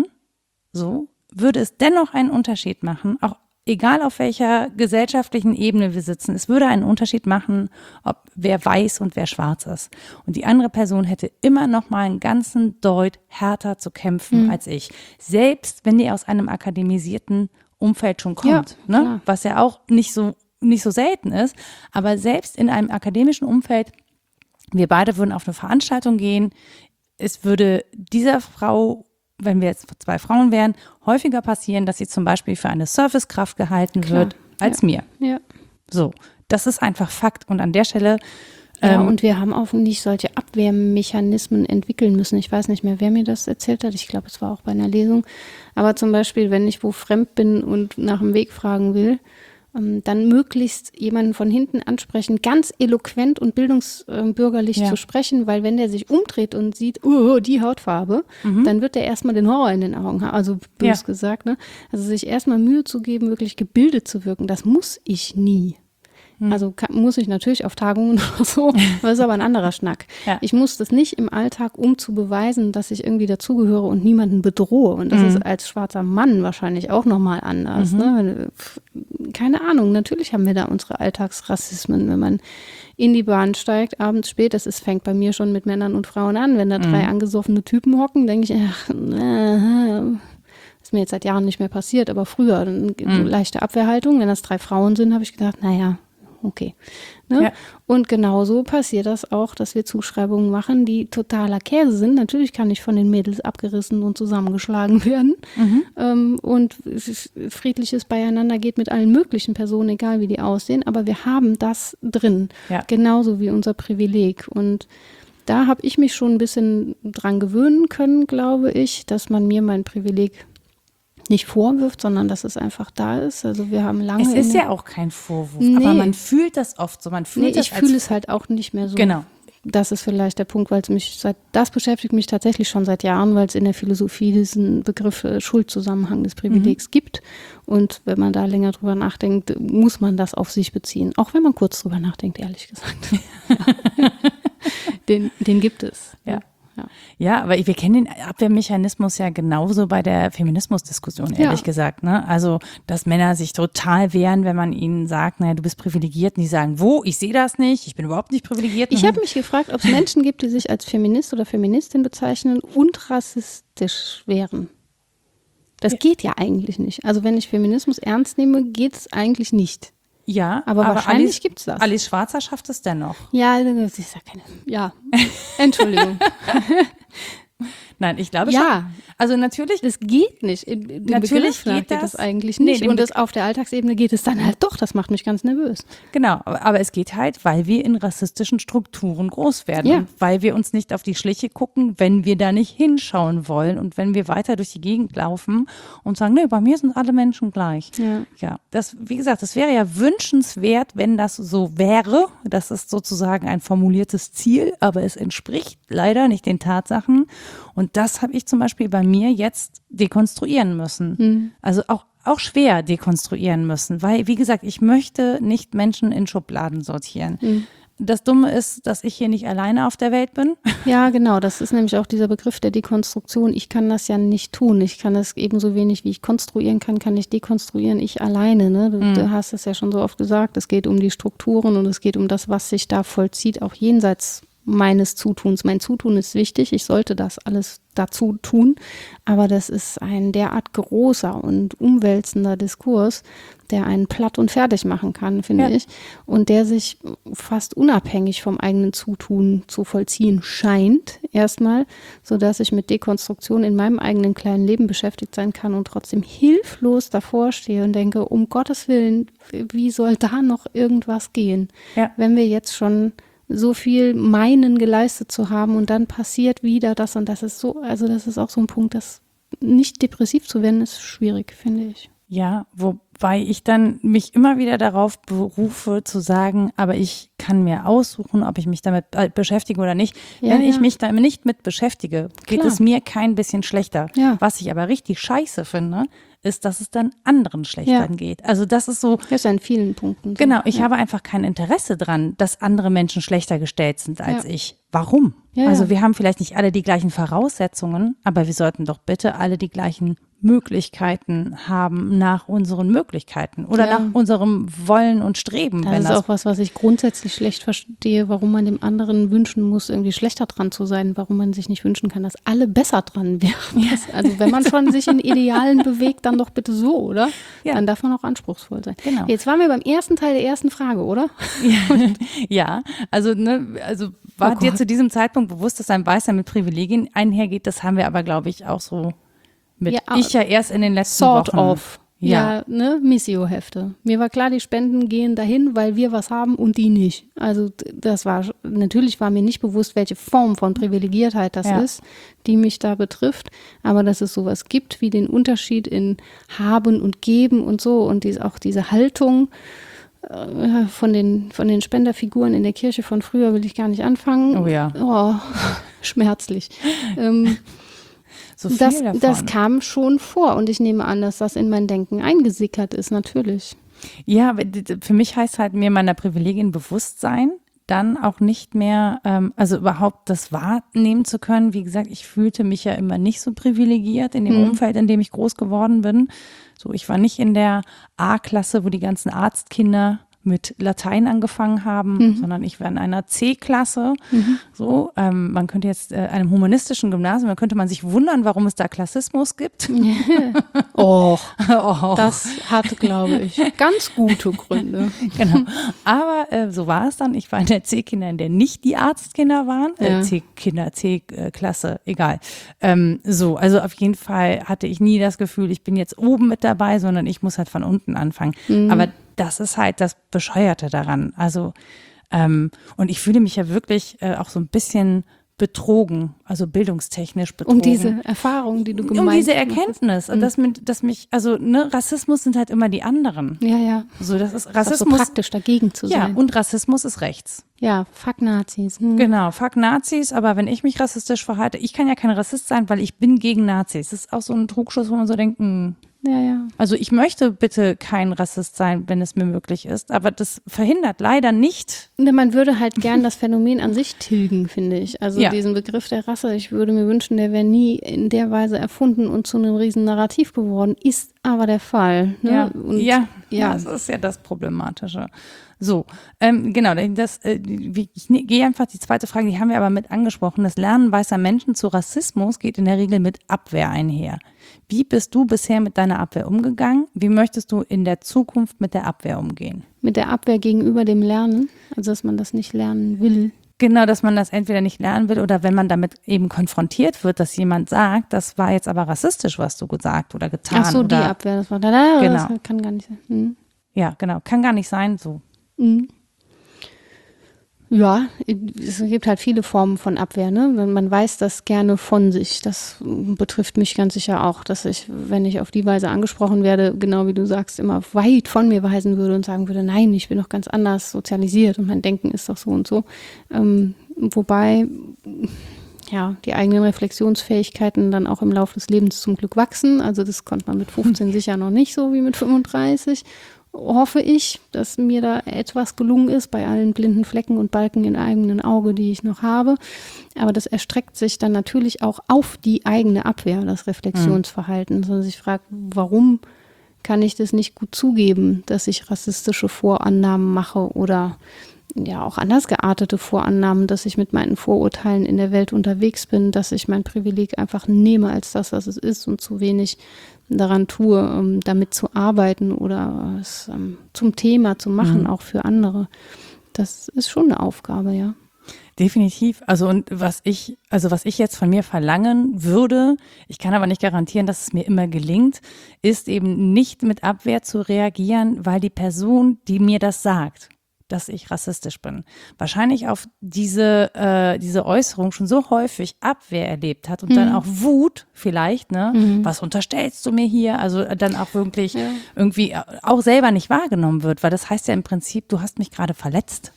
so, würde es dennoch einen Unterschied machen, auch egal auf welcher gesellschaftlichen Ebene wir sitzen, es würde einen Unterschied machen, ob wer weiß und wer schwarz ist. Und die andere Person hätte immer noch mal einen ganzen Deut härter zu kämpfen als ich. Selbst wenn die aus einem akademisierten Umfeld schon kommt, ne? Was ja auch nicht so selten ist, aber selbst in einem akademischen Umfeld, wir beide würden auf eine Veranstaltung gehen, es würde dieser Frau, wenn wir jetzt 2 Frauen wären, häufiger passieren, dass sie zum Beispiel für eine Servicekraft gehalten wird als mir. Ja. So, das ist einfach Fakt. Und an der Stelle und wir haben auch nicht solche Abwehrmechanismen entwickeln müssen. Ich weiß nicht mehr, wer mir das erzählt hat. Ich glaube, es war auch bei einer Lesung. Aber zum Beispiel, wenn ich wo fremd bin und nach dem Weg fragen will, dann möglichst jemanden von hinten ansprechen, ganz eloquent und bildungsbürgerlich zu sprechen, weil wenn der sich umdreht und sieht, die Hautfarbe, dann wird der erstmal den Horror in den Augen haben, also bös gesagt. Ne? Also sich erstmal Mühe zu geben, wirklich gebildet zu wirken, das muss ich nie. Also muss ich natürlich auf Tagungen oder so, das ist aber ein anderer Schnack. Ja. Ich muss das nicht im Alltag, um zu beweisen, dass ich irgendwie dazugehöre und niemanden bedrohe. Und das ist als schwarzer Mann wahrscheinlich auch nochmal anders. Ne? Keine Ahnung, natürlich haben wir da unsere Alltagsrassismen, wenn man in die Bahn steigt, abends spät, es fängt bei mir schon mit Männern und Frauen an. Wenn da 3 angesoffene Typen hocken, denke ich, ist mir jetzt seit Jahren nicht mehr passiert, aber früher, so leichte Abwehrhaltung. Wenn das 3 Frauen sind, habe ich gedacht, naja, okay. Ne? Ja. Und genauso passiert das auch, dass wir Zuschreibungen machen, die totaler Käse sind. Natürlich kann ich von den Mädels abgerissen und zusammengeschlagen werden. Und friedliches Beieinander geht mit allen möglichen Personen, egal wie die aussehen. Aber wir haben das drin. Ja. Genauso wie unser Privileg. Und da habe ich mich schon ein bisschen dran gewöhnen können, glaube ich, dass man mir mein Privileg nicht vorwirft, sondern dass es einfach da ist. Also wir haben lange. Es ist ja auch kein Vorwurf, aber man fühlt das oft so. Man fühlt ich fühle es halt auch nicht mehr so. Genau. das ist vielleicht der Punkt, weil das beschäftigt mich tatsächlich schon seit Jahren, weil es in der Philosophie diesen Begriff Schuldzusammenhang des Privilegs gibt. Und wenn man da länger drüber nachdenkt, muss man das auf sich beziehen. Auch wenn man kurz drüber nachdenkt, ehrlich gesagt. Ja. Den gibt es. Ja. Ja, aber wir kennen den Abwehrmechanismus ja genauso bei der Feminismusdiskussion, ehrlich gesagt. Ne? Also, dass Männer sich total wehren, wenn man ihnen sagt, naja, du bist privilegiert. Und die sagen, wo? Ich sehe das nicht. Ich bin überhaupt nicht privilegiert. Ich habe mich gefragt, ob es Menschen gibt, die sich als Feminist oder Feministin bezeichnen und rassistisch wehren. Das geht ja eigentlich nicht. Also, wenn ich Feminismus ernst nehme, geht es eigentlich nicht. Ja, aber wahrscheinlich gibt es das. Alice Schwarzer schafft es dennoch. Ja, das ist ja keine. Ja, Entschuldigung. Nein, ich glaube schon. Also natürlich. Das geht nicht. Natürlich geht das eigentlich nicht. Nee, und das auf der Alltagsebene geht es dann halt doch. Das macht mich ganz nervös. Genau, aber es geht halt, weil wir in rassistischen Strukturen groß werden. Und weil wir uns nicht auf die Schliche gucken, wenn wir da nicht hinschauen wollen. Und wenn wir weiter durch die Gegend laufen und sagen, nee, bei mir sind alle Menschen gleich. Ja, wie gesagt, das wäre ja wünschenswert, wenn das so wäre. Das ist sozusagen ein formuliertes Ziel, aber es entspricht leider nicht den Tatsachen. Und das habe ich zum Beispiel bei mir jetzt dekonstruieren müssen. Also auch schwer dekonstruieren müssen, weil, wie gesagt, ich möchte nicht Menschen in Schubladen sortieren. Das Dumme ist, dass ich hier nicht alleine auf der Welt bin. Ja, genau. Das ist nämlich auch dieser Begriff der Dekonstruktion. Ich kann das ja nicht tun. Ich kann das ebenso wenig, wie ich konstruieren kann ich dekonstruieren. Ich alleine. Ne? Du hast es ja schon so oft gesagt. Es geht um die Strukturen und es geht um das, was sich da vollzieht, auch jenseits meines Zutuns. Mein Zutun ist wichtig, ich sollte das alles dazu tun, aber das ist ein derart großer und umwälzender Diskurs, der einen platt und fertig machen kann, finde ich, und der sich fast unabhängig vom eigenen Zutun zu vollziehen scheint, erstmal, sodass ich mit Dekonstruktion in meinem eigenen kleinen Leben beschäftigt sein kann und trotzdem hilflos davor stehe und denke, um Gottes Willen, wie soll da noch irgendwas gehen, wenn wir jetzt schon so viel meinen geleistet zu haben und dann passiert wieder das und das ist so, also das ist auch so ein Punkt, dass nicht depressiv zu werden ist schwierig, finde ich. Ja, wobei ich dann mich immer wieder darauf berufe zu sagen, aber ich kann mir aussuchen, ob ich mich damit beschäftige oder nicht. Wenn ich mich damit nicht mit beschäftige, geht es mir kein bisschen schlechter. Was ich aber richtig scheiße finde, ist, dass es dann anderen schlechter geht. Also das ist so. Das ist an vielen Punkten. So. Genau, ich habe einfach kein Interesse dran, dass andere Menschen schlechter gestellt sind als ich. Warum? Also wir haben vielleicht nicht alle die gleichen Voraussetzungen, aber wir sollten doch bitte alle die gleichen Möglichkeiten haben nach unseren Möglichkeiten oder nach unserem Wollen und Streben. Das ist auch was ich grundsätzlich schlecht verstehe, warum man dem anderen wünschen muss, irgendwie schlechter dran zu sein, warum man sich nicht wünschen kann, dass alle besser dran wären. Also wenn man schon sich in Idealen bewegt, dann doch bitte so, oder? Dann darf man auch anspruchsvoll sein. Genau. Jetzt waren wir beim ersten Teil der ersten Frage, oder? Also war dir zu diesem Zeitpunkt bewusst, dass ein Weißer mit Privilegien einhergeht? Das haben wir aber, glaube ich, auch so erst in den letzten Wochen. Missio-Hefte. Mir war klar, die Spenden gehen dahin, weil wir was haben und die nicht. Also natürlich war mir nicht bewusst, welche Form von Privilegiertheit das ist, die mich da betrifft, aber dass es sowas gibt wie den Unterschied in Haben und Geben und so und auch diese Haltung von den Spenderfiguren in der Kirche von früher will ich gar nicht anfangen. Oh ja. Oh, schmerzlich. So viel davon. Das kam schon vor und ich nehme an, dass das in mein Denken eingesickert ist, natürlich. Ja, für mich heißt halt mir meiner Privilegien bewusst sein, dann auch nicht mehr, also überhaupt das wahrnehmen zu können. Wie gesagt, ich fühlte mich ja immer nicht so privilegiert in dem Umfeld, in dem ich groß geworden bin. So, ich war nicht in der A-Klasse, wo die ganzen Arztkinder mit Latein angefangen haben, sondern ich war in einer C-Klasse. So, man könnte jetzt einem humanistischen Gymnasium, da könnte man sich wundern, warum es da Klassismus gibt. Das hat, glaube ich, ganz gute Gründe. Genau. Aber so war es dann. Ich war in der C-Kinder, in der nicht die Arztkinder waren. C-Kinder, C-Klasse, egal. Also auf jeden Fall hatte ich nie das Gefühl, ich bin jetzt oben mit dabei, sondern ich muss halt von unten anfangen. Aber das ist halt das Bescheuerte daran. Also, und ich fühle mich ja wirklich auch so ein bisschen betrogen, also bildungstechnisch betrogen. Um diese Erfahrung, die du gemeint hast. Um diese Erkenntnis, dass mich, also Rassismus sind halt immer die anderen. Ja. So, das ist Rassismus. Rassismus. Ist auch so praktisch dagegen zu sein. Ja, und Rassismus ist rechts. Ja, fuck Nazis. Genau, fuck Nazis, aber wenn ich mich rassistisch verhalte, ich kann ja kein Rassist sein, weil ich bin gegen Nazis. Das ist auch so ein Trugschluss, wo man so denkt, Ja. Also ich möchte bitte kein Rassist sein, wenn es mir möglich ist, aber das verhindert leider nicht. Man würde halt gern das Phänomen an sich tilgen, finde ich. Also diesen Begriff der Rasse, ich würde mir wünschen, der wäre nie in der Weise erfunden und zu einem riesen Narrativ geworden, ist aber der Fall. Ne? Das ist ja das Problematische. So, genau, ich gehe einfach die zweite Frage, die haben wir aber mit angesprochen. Das Lernen weißer Menschen zu Rassismus geht in der Regel mit Abwehr einher. Wie bist du bisher mit deiner Abwehr umgegangen? Wie möchtest du in der Zukunft mit der Abwehr umgehen? Mit der Abwehr gegenüber dem Lernen, also dass man das nicht lernen will. Genau, dass man das entweder nicht lernen will oder wenn man damit eben konfrontiert wird, dass jemand sagt, das war jetzt aber rassistisch, was du gesagt oder getan. Ach so, oder, die Abwehr, das war genau. Das kann gar nicht sein. Ja, genau, kann gar nicht sein, so. Ja, es gibt halt viele Formen von Abwehr, ne? Man weiß das gerne von sich. Das betrifft mich ganz sicher auch, dass ich, wenn ich auf die Weise angesprochen werde, genau wie du sagst, immer weit von mir weisen würde und sagen würde, nein, ich bin doch ganz anders sozialisiert und mein Denken ist doch so und so. Wobei, die eigenen Reflexionsfähigkeiten dann auch im Laufe des Lebens zum Glück wachsen. Also das konnte man mit 15 sicher noch nicht so wie mit 35. Hoffe ich, dass mir da etwas gelungen ist bei allen blinden Flecken und Balken im eigenen Auge, die ich noch habe. Aber das erstreckt sich dann natürlich auch auf die eigene Abwehr, das Reflexionsverhalten. Dass man sich fragt, warum kann ich das nicht gut zugeben, dass ich rassistische Vorannahmen mache oder auch anders geartete Vorannahmen, dass ich mit meinen Vorurteilen in der Welt unterwegs bin, dass ich mein Privileg einfach nehme als das, was es ist und zu wenig daran tue, damit zu arbeiten oder es zum Thema zu machen, auch für andere. Das ist schon eine Aufgabe, ja. Definitiv. Also und was ich jetzt von mir verlangen würde, ich kann aber nicht garantieren, dass es mir immer gelingt, ist eben nicht mit Abwehr zu reagieren, weil die Person, die mir das sagt, dass ich rassistisch bin, wahrscheinlich auf diese Äußerung schon so häufig Abwehr erlebt hat und dann auch Wut vielleicht, was unterstellst du mir hier? Also dann auch wirklich irgendwie auch selber nicht wahrgenommen wird, weil das heißt ja im Prinzip, du hast mich gerade verletzt,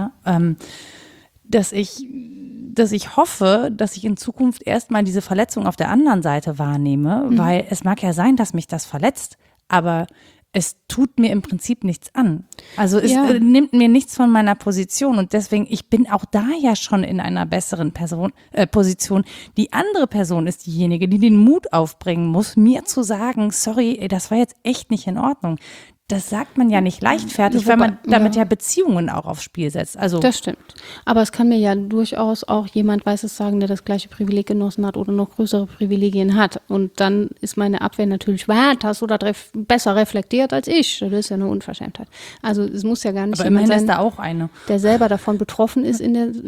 dass ich hoffe, dass ich in Zukunft erstmal diese Verletzung auf der anderen Seite wahrnehme, weil es mag ja sein, dass mich das verletzt, aber es tut mir im Prinzip nichts an. Also es nimmt mir nichts von meiner Position und deswegen, ich bin auch da ja schon in einer besseren Position. Die andere Person ist diejenige, die den Mut aufbringen muss, mir zu sagen, sorry, das war jetzt echt nicht in Ordnung. Das sagt man ja nicht leichtfertig, weil man damit ja Beziehungen auch aufs Spiel setzt. Also das stimmt. Aber es kann mir ja durchaus auch jemand Weißes sagen, der das gleiche Privileg genossen hat oder noch größere Privilegien hat. Und dann ist meine Abwehr natürlich, hast du das besser reflektiert als ich. Das ist ja eine Unverschämtheit. Also es muss ja gar nicht aber jemand sein, ist da auch eine, der selber davon betroffen ist.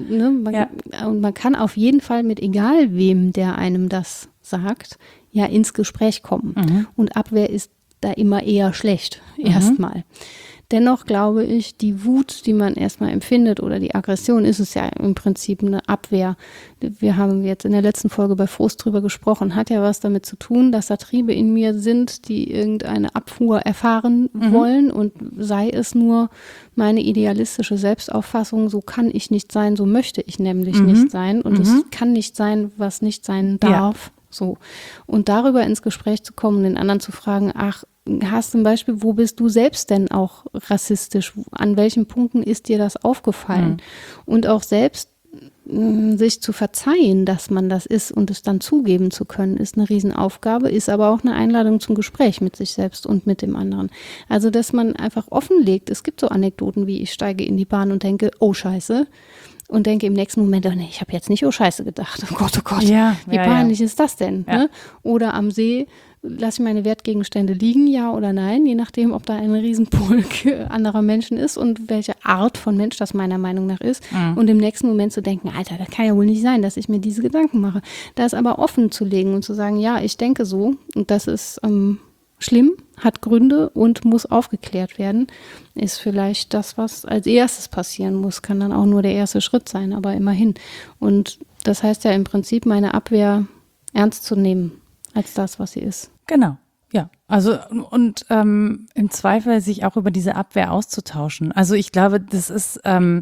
Und man kann auf jeden Fall mit egal wem, der einem das sagt, ja ins Gespräch kommen. Und Abwehr ist da immer eher schlecht, erstmal. Dennoch glaube ich, die Wut, die man erstmal empfindet oder die Aggression, ist es ja im Prinzip eine Abwehr. Wir haben jetzt in der letzten Folge bei Frust drüber gesprochen, hat ja was damit zu tun, dass da Triebe in mir sind, die irgendeine Abfuhr erfahren wollen und sei es nur meine idealistische Selbstauffassung, so kann ich nicht sein, so möchte ich nämlich nicht sein und es kann nicht sein, was nicht sein darf. Ja. So. Und darüber ins Gespräch zu kommen, den anderen zu fragen, hast du ein Beispiel, wo bist du selbst denn auch rassistisch? An welchen Punkten ist dir das aufgefallen? Und auch selbst sich zu verzeihen, dass man das ist und es dann zugeben zu können, ist eine Riesenaufgabe, ist aber auch eine Einladung zum Gespräch mit sich selbst und mit dem anderen. Also, dass man einfach offenlegt, es gibt so Anekdoten wie, ich steige in die Bahn und denke, oh Scheiße, und denke im nächsten Moment, nee, ich habe jetzt nicht, oh Scheiße gedacht, oh Gott, wie peinlich ist das denn? Ja. Ne? Oder am See, lasse ich meine Wertgegenstände liegen, ja oder nein, je nachdem, ob da ein Riesenpulk anderer Menschen ist und welche Art von Mensch das meiner Meinung nach ist. Und im nächsten Moment zu denken, Alter, das kann ja wohl nicht sein, dass ich mir diese Gedanken mache. Das aber offen zu legen und zu sagen, ja, ich denke so und das ist schlimm, hat Gründe und muss aufgeklärt werden, ist vielleicht das, was als erstes passieren muss, kann dann auch nur der erste Schritt sein, aber immerhin. Und das heißt ja im Prinzip, meine Abwehr ernst zu nehmen als das, was sie ist. Genau, ja. Also und im Zweifel sich auch über diese Abwehr auszutauschen. Also ich glaube, das ist,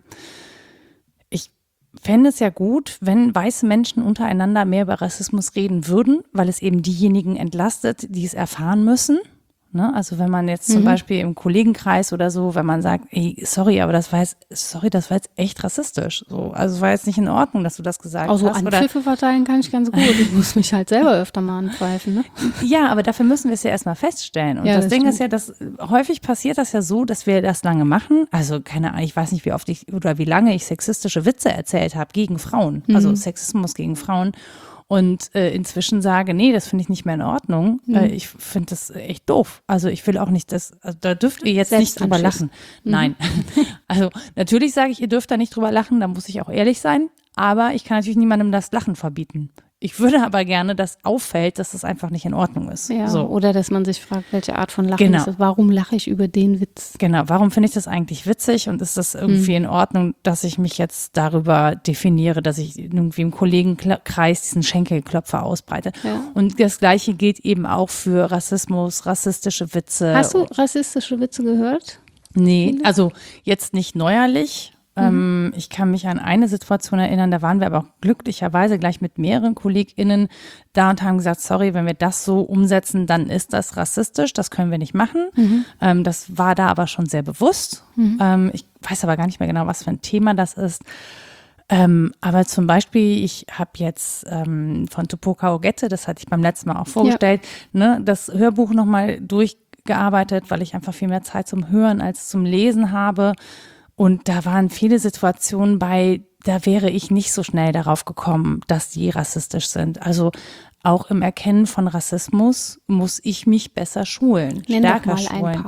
ich fände es ja gut, wenn weiße Menschen untereinander mehr über Rassismus reden würden, weil es eben diejenigen entlastet, die es erfahren müssen. Ne? Also wenn man jetzt zum Beispiel im Kollegenkreis oder so, wenn man sagt, ey, sorry, das war jetzt echt rassistisch. So, also es war jetzt nicht in Ordnung, dass du das gesagt hast. Also Anpfiffe verteilen kann ich ganz gut. Ich muss mich halt selber öfter mal anpfeifen. Ne? Ja, aber dafür müssen wir es ja erstmal feststellen. Und Ja, das das Ding stimmt. ist ja, dass häufig passiert das ja so, dass wir das lange machen. Also keine Ahnung, ich weiß nicht, wie oft oder wie lange ich sexistische Witze erzählt habe gegen Frauen. Also Sexismus gegen Frauen. Und inzwischen sage, nee, das finde ich nicht mehr in Ordnung. Ich finde das echt doof. Also ich will auch nicht, da dürft ihr jetzt nicht drüber lachen. Nein. Also natürlich sage ich, ihr dürft da nicht drüber lachen, da muss ich auch ehrlich sein. Aber ich kann natürlich niemandem das Lachen verbieten. Ich würde aber gerne, dass auffällt, dass das einfach nicht in Ordnung ist. Ja, so. oder dass man sich fragt, welche Art von Lachen ist das? Warum lache ich über den Witz? Genau, warum finde ich das eigentlich witzig und ist das irgendwie in Ordnung, dass ich mich jetzt darüber definiere, dass ich irgendwie im Kollegenkreis diesen Schenkelklopfer ausbreite. Ja. Und das Gleiche gilt eben auch für Rassismus, rassistische Witze. Hast du rassistische Witze gehört? Nee, also jetzt nicht neuerlich. Ich kann mich an eine Situation erinnern, da waren wir aber auch glücklicherweise gleich mit mehreren KollegInnen da und haben gesagt, sorry, wenn wir das so umsetzen, dann ist das rassistisch, das können wir nicht machen. Das war da aber schon sehr bewusst. Ich weiß aber gar nicht mehr genau, was für ein Thema das ist. Aber zum Beispiel, ich habe jetzt von Tupoka Ogette, das hatte ich beim letzten Mal auch vorgestellt, ne, das Hörbuch nochmal durchgearbeitet, weil ich einfach viel mehr Zeit zum Hören als zum Lesen habe. Und da waren viele Situationen bei, da wäre ich nicht so schnell darauf gekommen, dass die rassistisch sind. Also auch im Erkennen von Rassismus muss ich mich besser schulen, stärker schulen.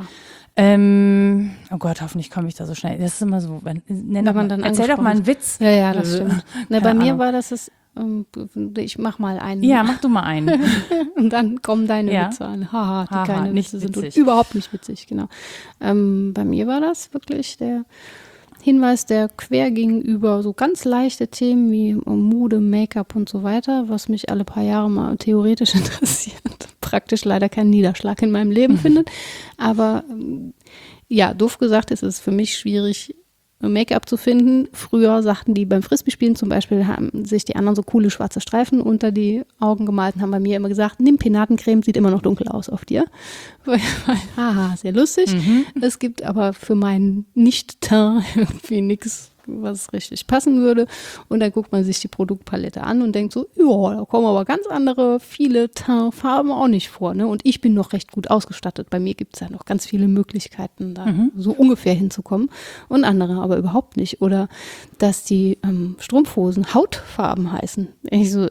Oh Gott, hoffentlich komme ich da so schnell. Das ist immer so, erzähl doch mal einen Witz. Ja, das stimmt. Bei mir war das, ich mach mal einen. Ja, mach du mal einen. Und dann kommen deine Witze an. Haha, die keine Witze sind und überhaupt nicht witzig, genau. Bei mir war das wirklich der Hinweis, der quer gegenüber so ganz leichte Themen wie Mode, Make-up und so weiter, was mich alle paar Jahre mal theoretisch interessiert, praktisch leider keinen Niederschlag in meinem Leben findet. Aber ja, doof gesagt ist es für mich schwierig, Make-up zu finden. Früher sagten die beim Frisbee-Spielen zum Beispiel, haben sich die anderen so coole schwarze Streifen unter die Augen gemalt und haben bei mir immer gesagt, nimm Penatencreme, sieht immer noch dunkel aus auf dir. Haha, sehr lustig. Es gibt aber für meinen Nicht-Teint irgendwie nichts, was richtig passen würde. Und dann guckt man sich die Produktpalette an und denkt so, ja, da kommen aber ganz andere, viele Farben auch nicht vor. Ne? Und ich bin noch recht gut ausgestattet. Bei mir gibt es ja noch ganz viele Möglichkeiten, da so ungefähr hinzukommen. Und andere aber überhaupt nicht. Oder dass die Strumpfhosen Hautfarben heißen. Ich so,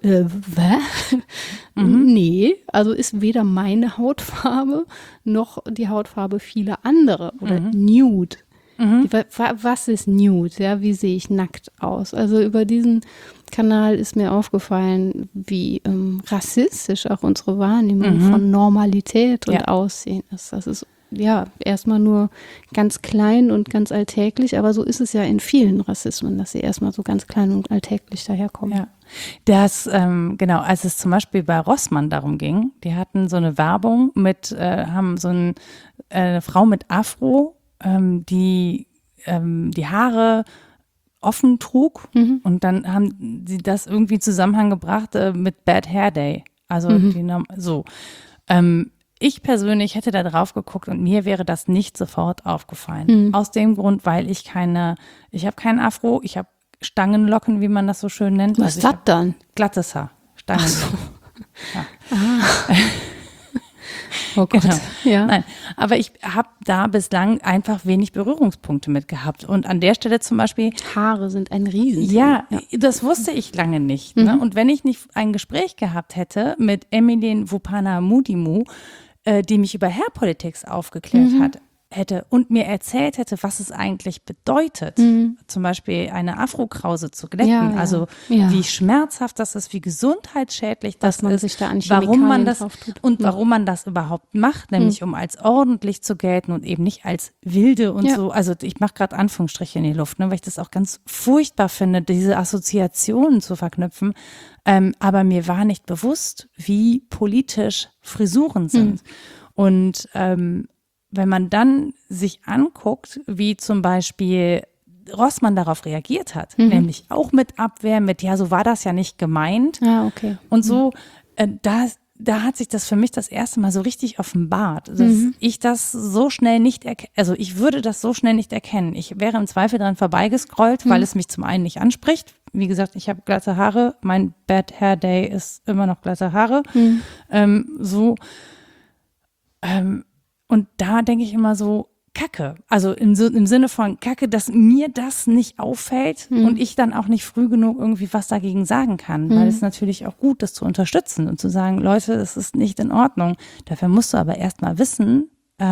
nee, also ist weder meine Hautfarbe noch die Hautfarbe vieler andere. Oder Nude. Was ist Nude? Ja, wie sehe ich nackt aus? Also über diesen Kanal ist mir aufgefallen, wie rassistisch auch unsere Wahrnehmung von Normalität und Aussehen ist. Das ist ja erstmal nur ganz klein und ganz alltäglich, aber so ist es ja in vielen Rassismen, dass sie erstmal so ganz klein und alltäglich daherkommen. Ja. Das, genau, als es zum Beispiel bei Rossmann darum ging, die hatten so eine Werbung haben so eine Frau mit Afro, die Haare offen trug und dann haben sie das irgendwie in Zusammenhang gebracht mit Bad Hair Day. Also ich persönlich hätte da drauf geguckt und mir wäre das nicht sofort aufgefallen. Aus dem Grund, weil ich habe keinen Afro, ich habe Stangenlocken, wie man das so schön nennt. Was ist das dann? Glattes Haar. Stangenlocken. Ja. Oh Gott. Genau. Ja. Nein, aber ich habe da bislang einfach wenig Berührungspunkte mit gehabt. Und an der Stelle zum Beispiel. Haare sind ein Riesen. Ja, das wusste ich lange nicht. Ne? Und wenn ich nicht ein Gespräch gehabt hätte mit Emilien Wupana Mudimu, die mich über Hair Politics aufgeklärt hat, hätte und mir erzählt hätte, was es eigentlich bedeutet, zum Beispiel eine Afrokrause zu glätten, also wie schmerzhaft das ist, wie gesundheitsschädlich das man ist, sich da an warum man Chemikalien das drauf tut. und warum man das überhaupt macht, nämlich um als ordentlich zu gelten und eben nicht als wilde und so. Also ich mache gerade Anführungsstriche in die Luft, ne, weil ich das auch ganz furchtbar finde, diese Assoziationen zu verknüpfen. Aber mir war nicht bewusst, wie politisch Frisuren sind. Und wenn man dann sich anguckt, wie zum Beispiel Rossmann darauf reagiert hat, nämlich auch mit Abwehr, mit ja, so war das ja nicht gemeint. Okay. Und so, da hat sich das für mich das erste Mal so richtig offenbart, dass ich das so schnell nicht also ich würde das so schnell nicht erkennen. Ich wäre im Zweifel dran vorbeigescrollt, weil es mich zum einen nicht anspricht. Wie gesagt, ich habe glatte Haare. Mein Bad Hair Day ist immer noch glatte Haare. Und da denke ich immer so, Kacke. Also im Sinne von Kacke, dass mir das nicht auffällt und ich dann auch nicht früh genug irgendwie was dagegen sagen kann. Weil es natürlich auch gut ist zu unterstützen und zu sagen, Leute, das ist nicht in Ordnung. Dafür musst du aber erst mal wissen,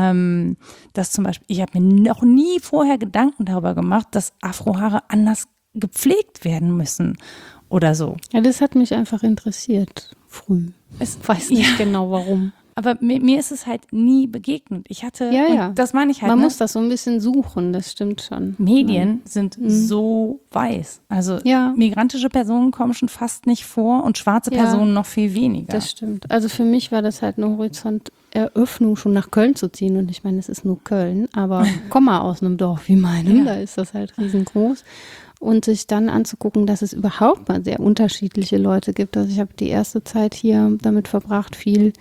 dass zum Beispiel, ich habe mir noch nie vorher Gedanken darüber gemacht, dass Afrohaare anders gepflegt werden müssen oder so. Ja, das hat mich einfach interessiert früh. Ich weiß nicht genau warum. Aber mir ist es halt nie begegnet. Ich hatte, und das meine ich halt. Man muss das so ein bisschen suchen, das stimmt schon. Medien sind so weiß. Also migrantische Personen kommen schon fast nicht vor und schwarze Personen noch viel weniger. Das stimmt. Also für mich war das halt eine Horizonteröffnung, schon nach Köln zu ziehen. Und ich meine, es ist nur Köln, aber komm mal aus einem Dorf wie meinem, da ist das halt riesengroß. Und sich dann anzugucken, dass es überhaupt mal sehr unterschiedliche Leute gibt. Also ich habe die erste Zeit hier damit verbracht, viel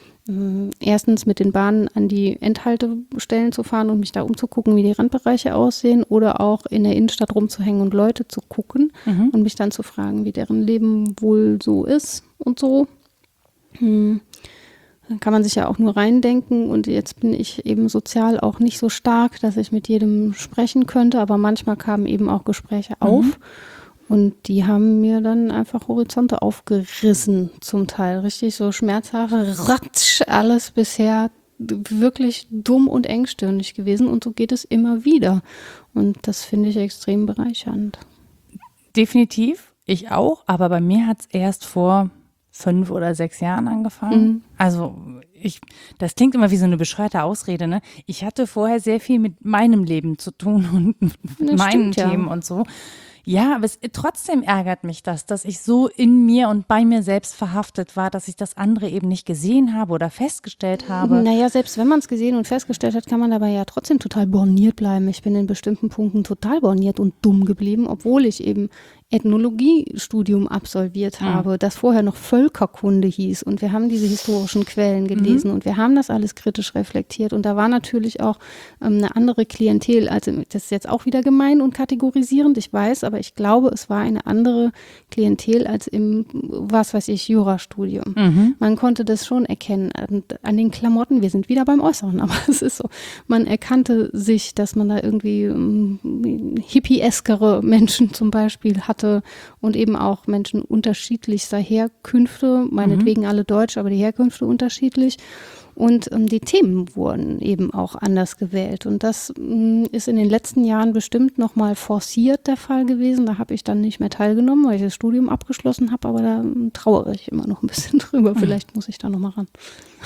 erstens mit den Bahnen an die Endhaltestellen zu fahren und mich da umzugucken, wie die Randbereiche aussehen, oder auch in der Innenstadt rumzuhängen und Leute zu gucken und mich dann zu fragen, wie deren Leben wohl so ist und so. Dann kann man sich ja auch nur reindenken, und jetzt bin ich eben sozial auch nicht so stark, dass ich mit jedem sprechen könnte, aber manchmal kamen eben auch Gespräche auf. Und die haben mir dann einfach Horizonte aufgerissen, zum Teil richtig so schmerzhaft, ratsch, alles bisher wirklich dumm und engstirnig gewesen, und so geht es immer wieder. Und das finde ich extrem bereichernd. Definitiv, ich auch, aber bei mir hat es erst vor 5 oder 6 Jahren angefangen. Also das klingt immer wie so eine bescheuerte Ausrede, ne? Ich hatte vorher sehr viel mit meinem Leben zu tun und mit meinen Themen und so. Ja, aber trotzdem ärgert mich das, dass ich so in mir und bei mir selbst verhaftet war, dass ich das andere eben nicht gesehen habe oder festgestellt habe. Naja, selbst wenn man es gesehen und festgestellt hat, kann man dabei ja trotzdem total borniert bleiben. Ich bin in bestimmten Punkten total borniert und dumm geblieben, obwohl ich eben Ethnologiestudium absolviert habe, das vorher noch Völkerkunde hieß, und wir haben diese historischen Quellen gelesen und wir haben das alles kritisch reflektiert, und da war natürlich auch eine andere Klientel, also das ist jetzt auch wieder gemein und kategorisierend, ich weiß, aber ich glaube, es war eine andere Klientel als im, was weiß ich, Jurastudium. Man konnte das schon erkennen an den Klamotten, wir sind wieder beim Äußeren, aber es ist so, man erkannte sich, dass man da irgendwie hippie-eskere Menschen zum Beispiel hatte, und eben auch Menschen unterschiedlichster Herkünfte, meinetwegen alle deutsch, aber die Herkünfte unterschiedlich. Und die Themen wurden eben auch anders gewählt. Und das ist in den letzten Jahren bestimmt nochmal forciert der Fall gewesen. Da habe ich dann nicht mehr teilgenommen, weil ich das Studium abgeschlossen habe, aber da trauere ich immer noch ein bisschen drüber. Vielleicht muss ich da nochmal ran.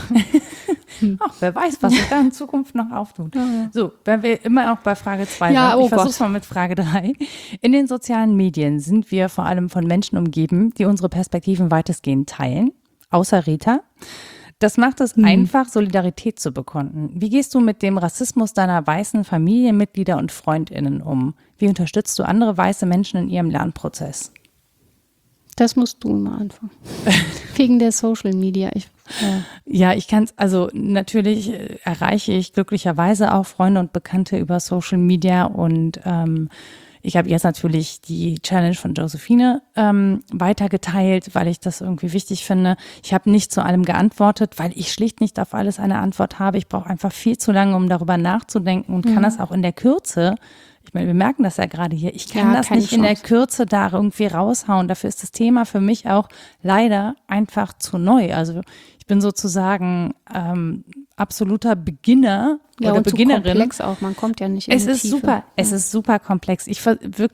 Ach, wer weiß, was sich da in Zukunft noch auftut. So, wenn wir immer auch bei Frage 2 sind. Ich versuche es mal mit Frage 3. In den sozialen Medien sind wir vor allem von Menschen umgeben, die unsere Perspektiven weitestgehend teilen, außer Rita. Das macht es einfach, Solidarität zu bekunden. Wie gehst du mit dem Rassismus deiner weißen Familienmitglieder und FreundInnen um? Wie unterstützt du andere weiße Menschen in ihrem Lernprozess? Das musst du immer anfangen. Wegen der Social Media. Ja, ich kann es, also natürlich erreiche ich glücklicherweise auch Freunde und Bekannte über Social Media, und ich habe jetzt natürlich die Challenge von Josephine weitergeteilt, weil ich das irgendwie wichtig finde. Ich habe nicht zu allem geantwortet, weil ich schlicht nicht auf alles eine Antwort habe. Ich brauche einfach viel zu lange, um darüber nachzudenken, und kann das auch in der Kürze. Ich meine, wir merken das ja gerade hier. Ich kann das nicht in der Kürze da irgendwie raushauen. Dafür ist das Thema für mich auch leider einfach zu neu. Also ich bin sozusagen absoluter Beginner oder Beginnerin. Ja, komplex auch, man kommt ja nicht in die Tiefe. Es ist super komplex. Ich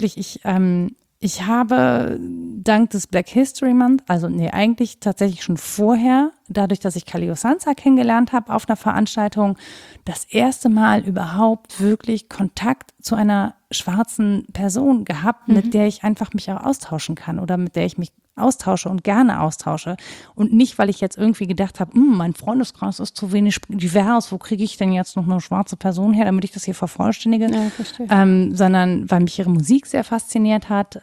habe dank des Black History Month, eigentlich tatsächlich schon vorher, dadurch, dass ich Kaliyo Sansa kennengelernt habe auf einer Veranstaltung, das erste Mal überhaupt wirklich Kontakt zu einer schwarzen Person gehabt, mit der ich einfach mich auch austauschen kann oder mit der ich mich austausche und gerne austausche. Und nicht, weil ich jetzt irgendwie gedacht habe, mein Freundeskreis ist zu wenig divers, wo kriege ich denn jetzt noch eine schwarze Person her, damit ich das hier vervollständige, sondern weil mich ihre Musik sehr fasziniert hat,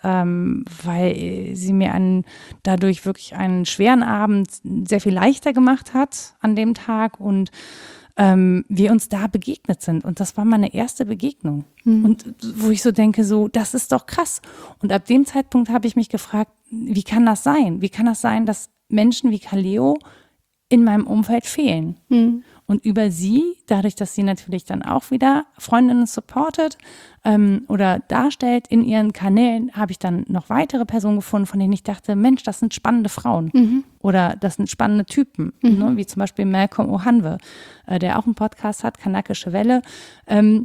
weil sie mir dadurch wirklich einen schweren Abend sehr viel leichter gemacht hat an dem Tag und wir uns da begegnet sind. Und das war meine erste Begegnung. Und wo ich so denke, das ist doch krass. Und ab dem Zeitpunkt habe ich mich gefragt, wie kann das sein? Wie kann das sein, dass Menschen wie Kaliyo in meinem Umfeld fehlen? Und über sie, dadurch, dass sie natürlich dann auch wieder Freundinnen supportet oder darstellt in ihren Kanälen, habe ich dann noch weitere Personen gefunden, von denen ich dachte, Mensch, das sind spannende Frauen oder das sind spannende Typen, ne? Wie zum Beispiel Malcolm Ohanwe, der auch einen Podcast hat, Kanakische Welle. Und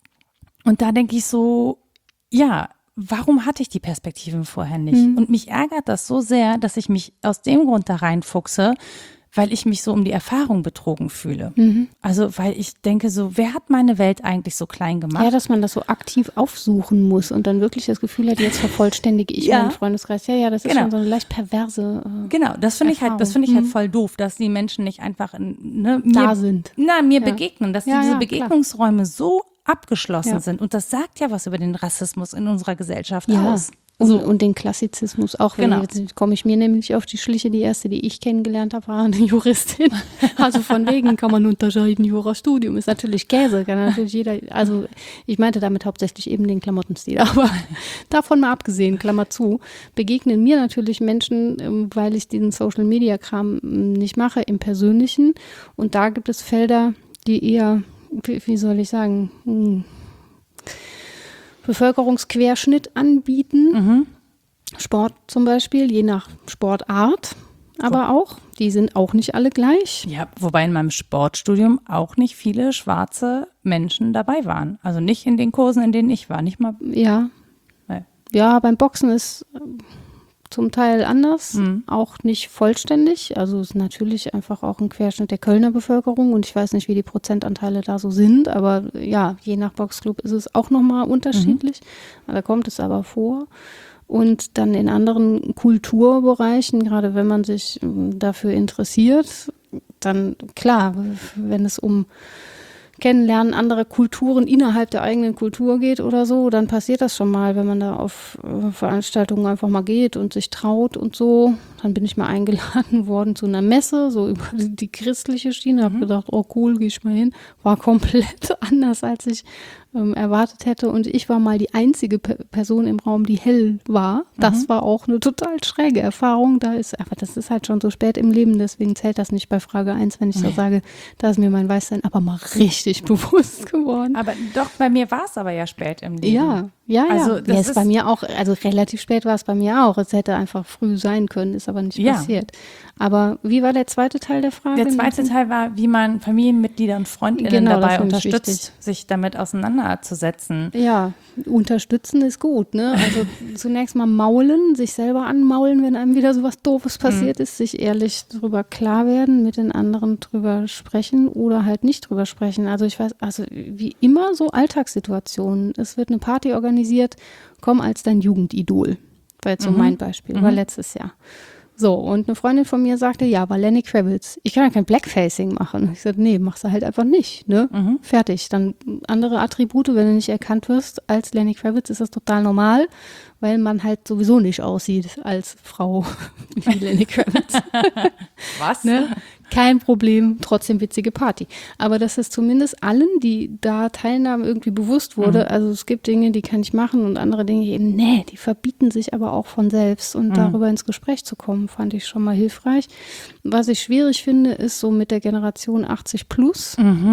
da denke ich so, ja, warum hatte ich die Perspektiven vorher nicht? Und mich ärgert das so sehr, dass ich mich aus dem Grund da reinfuchse, weil ich mich so um die Erfahrung betrogen fühle. Also weil ich denke so, wer hat meine Welt eigentlich so klein gemacht? Ja, dass man das so aktiv aufsuchen muss und dann wirklich das Gefühl hat, jetzt vervollständige ich meinen Freundeskreis. Ja, das ist schon so eine leicht perverse Genau, das finde ich halt voll doof, dass die Menschen nicht einfach da sind. Mir begegnen, dass diese Begegnungsräume so abgeschlossen sind. Und das sagt ja was über den Rassismus in unserer Gesellschaft aus. Und den Klassizismus auch. Jetzt komme ich mir nämlich auf die Schliche. Die erste, die ich kennengelernt habe, war eine Juristin. Also von wegen kann man unterscheiden, Jurastudium ist natürlich Käse. Kann natürlich jeder, also ich meinte damit hauptsächlich eben den Klamottenstil. Aber davon mal abgesehen, Klammer zu, begegnen mir natürlich Menschen, weil ich diesen Social-Media-Kram nicht mache, im Persönlichen. Und da gibt es Felder, die eher, wie soll ich sagen, Bevölkerungsquerschnitt anbieten. Sport zum Beispiel, je nach Sportart, aber auch, die sind auch nicht alle gleich. Ja, wobei in meinem Sportstudium auch nicht viele schwarze Menschen dabei waren. Also nicht in den Kursen, in denen ich war, nicht mal. Ja, ja, beim Boxen ist zum Teil anders, auch nicht vollständig. Also es ist natürlich einfach auch ein Querschnitt der Kölner Bevölkerung und ich weiß nicht, wie die Prozentanteile da so sind, aber ja, je nach Boxclub ist es auch nochmal unterschiedlich. Da kommt es aber vor. Und dann in anderen Kulturbereichen, gerade wenn man sich dafür interessiert, dann klar, wenn es um Kennenlernen anderer Kulturen innerhalb der eigenen Kultur geht oder so, dann passiert das schon mal, wenn man da auf Veranstaltungen einfach mal geht und sich traut und so. Dann bin ich mal eingeladen worden zu einer Messe, so über die christliche Schiene. Habe gedacht, oh cool, gehe ich mal hin. War komplett anders, als ich erwartet hätte. Und ich war mal die einzige Person im Raum, die hell war. Das war auch eine total schräge Erfahrung. Aber das ist halt schon so spät im Leben, deswegen zählt das nicht bei Frage 1, wenn ich so sage, da ist mir mein Weißsein aber mal richtig bewusst geworden. Aber doch, bei mir war es aber ja spät im Leben. Ja. Also das ist bei mir auch, also relativ spät war es bei mir auch. Es hätte einfach früh sein können, ist aber nicht passiert. Aber wie war der zweite Teil der Frage? Der zweite Teil war, wie man Familienmitglieder und Freundinnen dabei unterstützt, sich damit auseinanderzusetzen. Ja, unterstützen ist gut, ne? Also zunächst mal maulen, sich selber anmaulen, wenn einem wieder so was Doofes passiert ist, sich ehrlich drüber klar werden, mit den anderen drüber sprechen oder halt nicht drüber sprechen. Also ich weiß, wie immer so Alltagssituationen. Es wird eine Party organisiert, komm als dein Jugendidol. War jetzt so mein Beispiel, war letztes Jahr. So, und eine Freundin von mir sagte, ja, war Lenny Kravitz. Ich kann ja kein Blackfacing machen. Ich sagte, nee, machst du halt einfach nicht, ne? Fertig. Dann andere Attribute, wenn du nicht erkannt wirst als Lenny Kravitz, ist das total normal, weil man halt sowieso nicht aussieht als Frau wie Lenny Kravitz. Was? Ne? Kein Problem, trotzdem witzige Party. Aber dass es zumindest allen, die da teilnahmen, irgendwie bewusst wurde, also es gibt Dinge, die kann ich machen und andere Dinge eben, nee, die verbieten sich aber auch von selbst. Und darüber ins Gespräch zu kommen, fand ich schon mal hilfreich. Was ich schwierig finde, ist so mit der Generation 80 plus,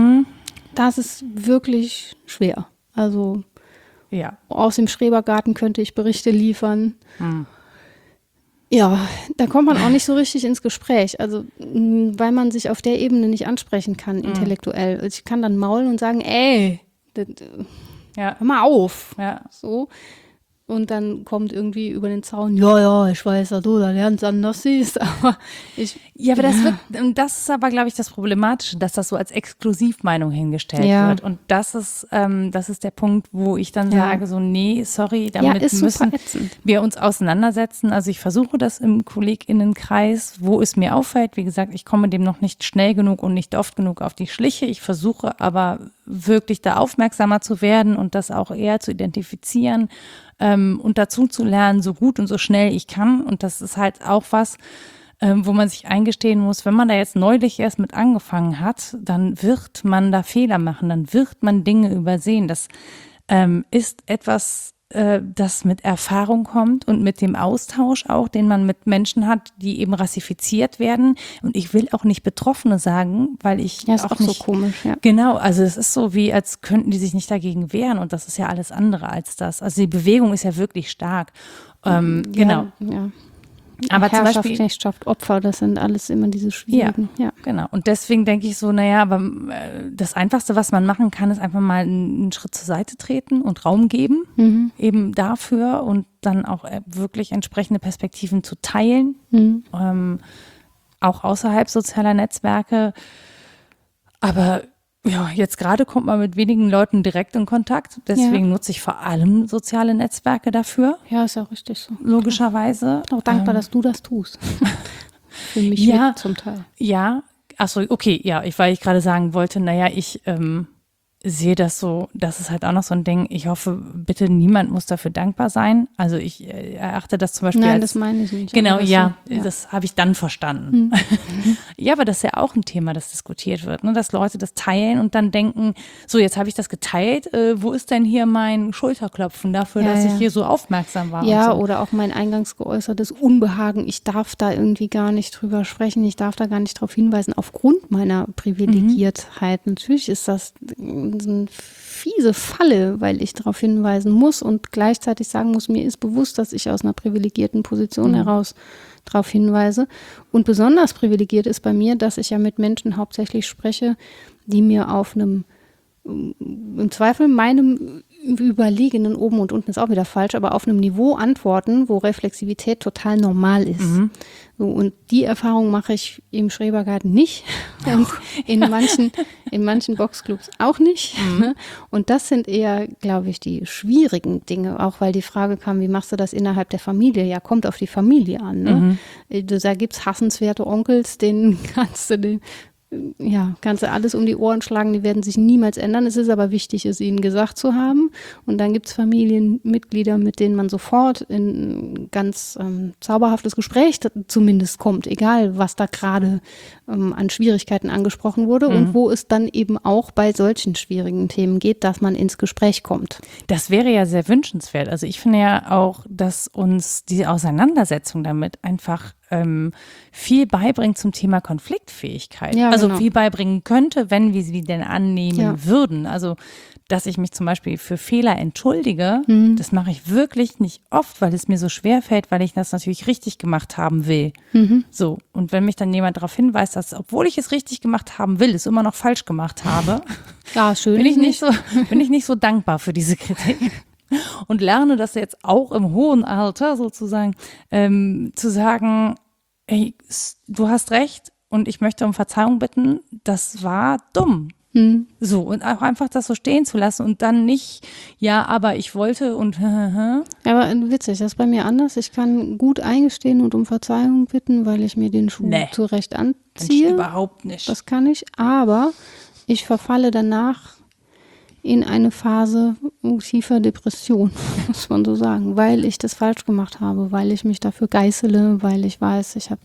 das ist wirklich schwer. Also aus dem Schrebergarten könnte ich Berichte liefern. Ja, da kommt man auch nicht so richtig ins Gespräch. Also, weil man sich auf der Ebene nicht ansprechen kann, intellektuell. Also ich kann dann maulen und sagen, ey, hör mal auf. Ja. So. Und dann kommt irgendwie über den Zaun, ja, ich weiß, dass du da lernst anders siehst, aber aber das ist aber, glaube ich, das Problematische, dass das so als Exklusivmeinung hingestellt wird. Und das ist der Punkt, wo ich dann sage, so, nee, sorry, damit müssen wir uns auseinandersetzen. Also ich versuche das im KollegInnenkreis, wo es mir auffällt. Wie gesagt, ich komme dem noch nicht schnell genug und nicht oft genug auf die Schliche. Ich versuche aber wirklich da aufmerksamer zu werden und das auch eher zu identifizieren und dazu zu lernen, so gut und so schnell ich kann. Und das ist halt auch was, wo man sich eingestehen muss, wenn man da jetzt neulich erst mit angefangen hat, dann wird man da Fehler machen, dann wird man Dinge übersehen. Das ist etwas, das mit Erfahrung kommt und mit dem Austausch auch, den man mit Menschen hat, die eben rassifiziert werden. Und ich will auch nicht Betroffene sagen, weil ich ist auch nicht, so komisch. Ja. Genau, also es ist so, wie als könnten die sich nicht dagegen wehren und das ist ja alles andere als das. Also die Bewegung ist ja wirklich stark. Genau. Ja. Aber Herrschaft, zum Beispiel Knechtschaft, Opfer, das sind alles immer diese schwierigen. Ja, genau. Und deswegen denke ich so, aber das Einfachste, was man machen kann, ist einfach mal einen Schritt zur Seite treten und Raum geben, eben dafür und dann auch wirklich entsprechende Perspektiven zu teilen, auch außerhalb sozialer Netzwerke. Aber ja, jetzt gerade kommt man mit wenigen Leuten direkt in Kontakt. Deswegen nutze ich vor allem soziale Netzwerke dafür. Ja, ist auch richtig so. Logischerweise. Ich bin auch dankbar, dass du das tust. Für mich zum Teil. Ja, achso, okay, ja, weil ich gerade sagen wollte, ich sehe das so, das ist halt auch noch so ein Ding. Ich hoffe, bitte niemand muss dafür dankbar sein. Also ich erachte das zum Beispiel Nein, das meine ich nicht. Genau, das habe ich dann verstanden. Ja, aber das ist ja auch ein Thema, das diskutiert wird, ne? Dass Leute das teilen und dann denken, so jetzt habe ich das geteilt, wo ist denn hier mein Schulterklopfen dafür, dass ich hier so aufmerksam war? Ja, und so. Oder auch mein eingangs geäußertes Unbehagen, ich darf da irgendwie gar nicht drüber sprechen, ich darf da gar nicht darauf hinweisen, aufgrund meiner Privilegiertheit. Natürlich ist das eine fiese Falle, weil ich darauf hinweisen muss und gleichzeitig sagen muss, mir ist bewusst, dass ich aus einer privilegierten Position heraus darauf hinweise. Und besonders privilegiert ist bei mir, dass ich ja mit Menschen hauptsächlich spreche, die mir auf einem, im Zweifel meinem überlegenen, oben und unten ist auch wieder falsch, aber auf einem Niveau antworten, wo Reflexivität total normal ist. So, und die Erfahrung mache ich im Schrebergarten nicht und in manchen Boxclubs auch nicht. Und das sind eher, glaube ich, die schwierigen Dinge, auch weil die Frage kam, wie machst du das innerhalb der Familie? Ja, kommt auf die Familie an. Ne? Da gibt es hassenswerte Onkels, denen kannst du alles um die Ohren schlagen, die werden sich niemals ändern. Es ist aber wichtig, es ihnen gesagt zu haben. Und dann gibt es Familienmitglieder, mit denen man sofort in ein ganz zauberhaftes Gespräch zumindest kommt, egal was da gerade an Schwierigkeiten angesprochen wurde und wo es dann eben auch bei solchen schwierigen Themen geht, dass man ins Gespräch kommt. Das wäre ja sehr wünschenswert. Also ich finde ja auch, dass uns diese Auseinandersetzung damit einfach viel beibringt zum Thema Konfliktfähigkeit. Ja, also genau. viel beibringen könnte, wenn wir sie denn annehmen würden. Also dass ich mich zum Beispiel für Fehler entschuldige, das mache ich wirklich nicht oft, weil es mir so schwer fällt, weil ich das natürlich richtig gemacht haben will. So, und wenn mich dann jemand darauf hinweist, dass, obwohl ich es richtig gemacht haben will, es immer noch falsch gemacht habe, bin ich nicht so dankbar für diese Kritik. Und lerne das jetzt auch im hohen Alter sozusagen, zu sagen, hey, du hast recht und ich möchte um Verzeihung bitten, das war dumm. So, und auch einfach das so stehen zu lassen und dann nicht, ja, aber ich wollte und Aber witzig, das ist bei mir anders. Ich kann gut eingestehen und um Verzeihung bitten, weil ich mir den Schuh zurecht anziehe. Überhaupt nicht. Das kann ich, aber ich verfalle danach in eine Phase tiefer Depression, muss man so sagen, weil ich das falsch gemacht habe, weil ich mich dafür geißele, weil ich weiß, ich habe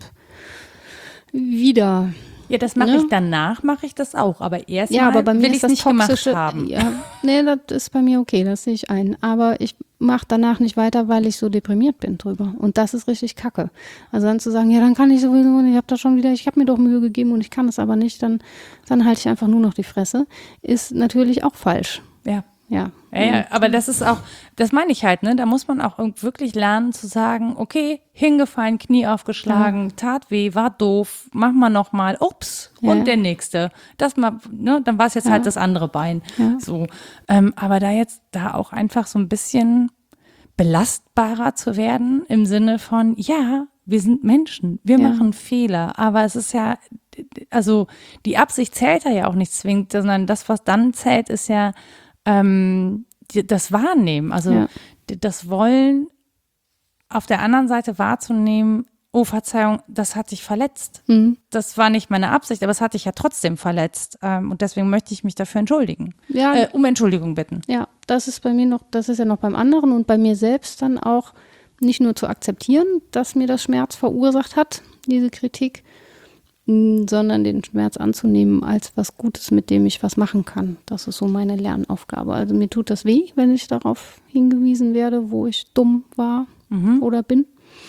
wieder... Ja, das mache ich danach, mache ich das auch, aber erst aber bei mir will ich ist es das nicht gemacht toxische, haben. Ja, nee, das ist bei mir okay, das sehe ich ein. Aber ich mache danach nicht weiter, weil ich so deprimiert bin drüber. Und das ist richtig kacke. Also dann zu sagen, ja, dann kann ich sowieso nicht, ich habe mir doch Mühe gegeben und ich kann es aber nicht, dann halte ich einfach nur noch die Fresse, ist natürlich auch falsch. Ja. Ja. Ja, aber das ist auch, das meine ich halt, ne? Da muss man auch wirklich lernen zu sagen, okay, hingefallen, Knie aufgeschlagen, tat weh, war doof, mach mal nochmal, ups, und der nächste. Das mal, ne? Dann war es jetzt halt das andere Bein. Ja. So. Aber da auch einfach so ein bisschen belastbarer zu werden im Sinne von, ja, wir sind Menschen, wir machen Fehler, aber es ist ja, also die Absicht zählt ja auch nicht zwingend, sondern das, was dann zählt, ist ja das Wahrnehmen, also das Wollen auf der anderen Seite wahrzunehmen, oh Verzeihung, das hat dich verletzt. Das war nicht meine Absicht, aber es hat dich ja trotzdem verletzt und deswegen möchte ich mich dafür entschuldigen. Ja. Um Entschuldigung bitten. Ja, das ist bei mir noch, das ist ja noch beim anderen und bei mir selbst dann auch nicht nur zu akzeptieren, dass mir das Schmerz verursacht hat, diese Kritik, sondern den Schmerz anzunehmen als was Gutes, mit dem ich was machen kann. Das ist so meine Lernaufgabe. Also mir tut das weh, wenn ich darauf hingewiesen werde, wo ich dumm war oder bin.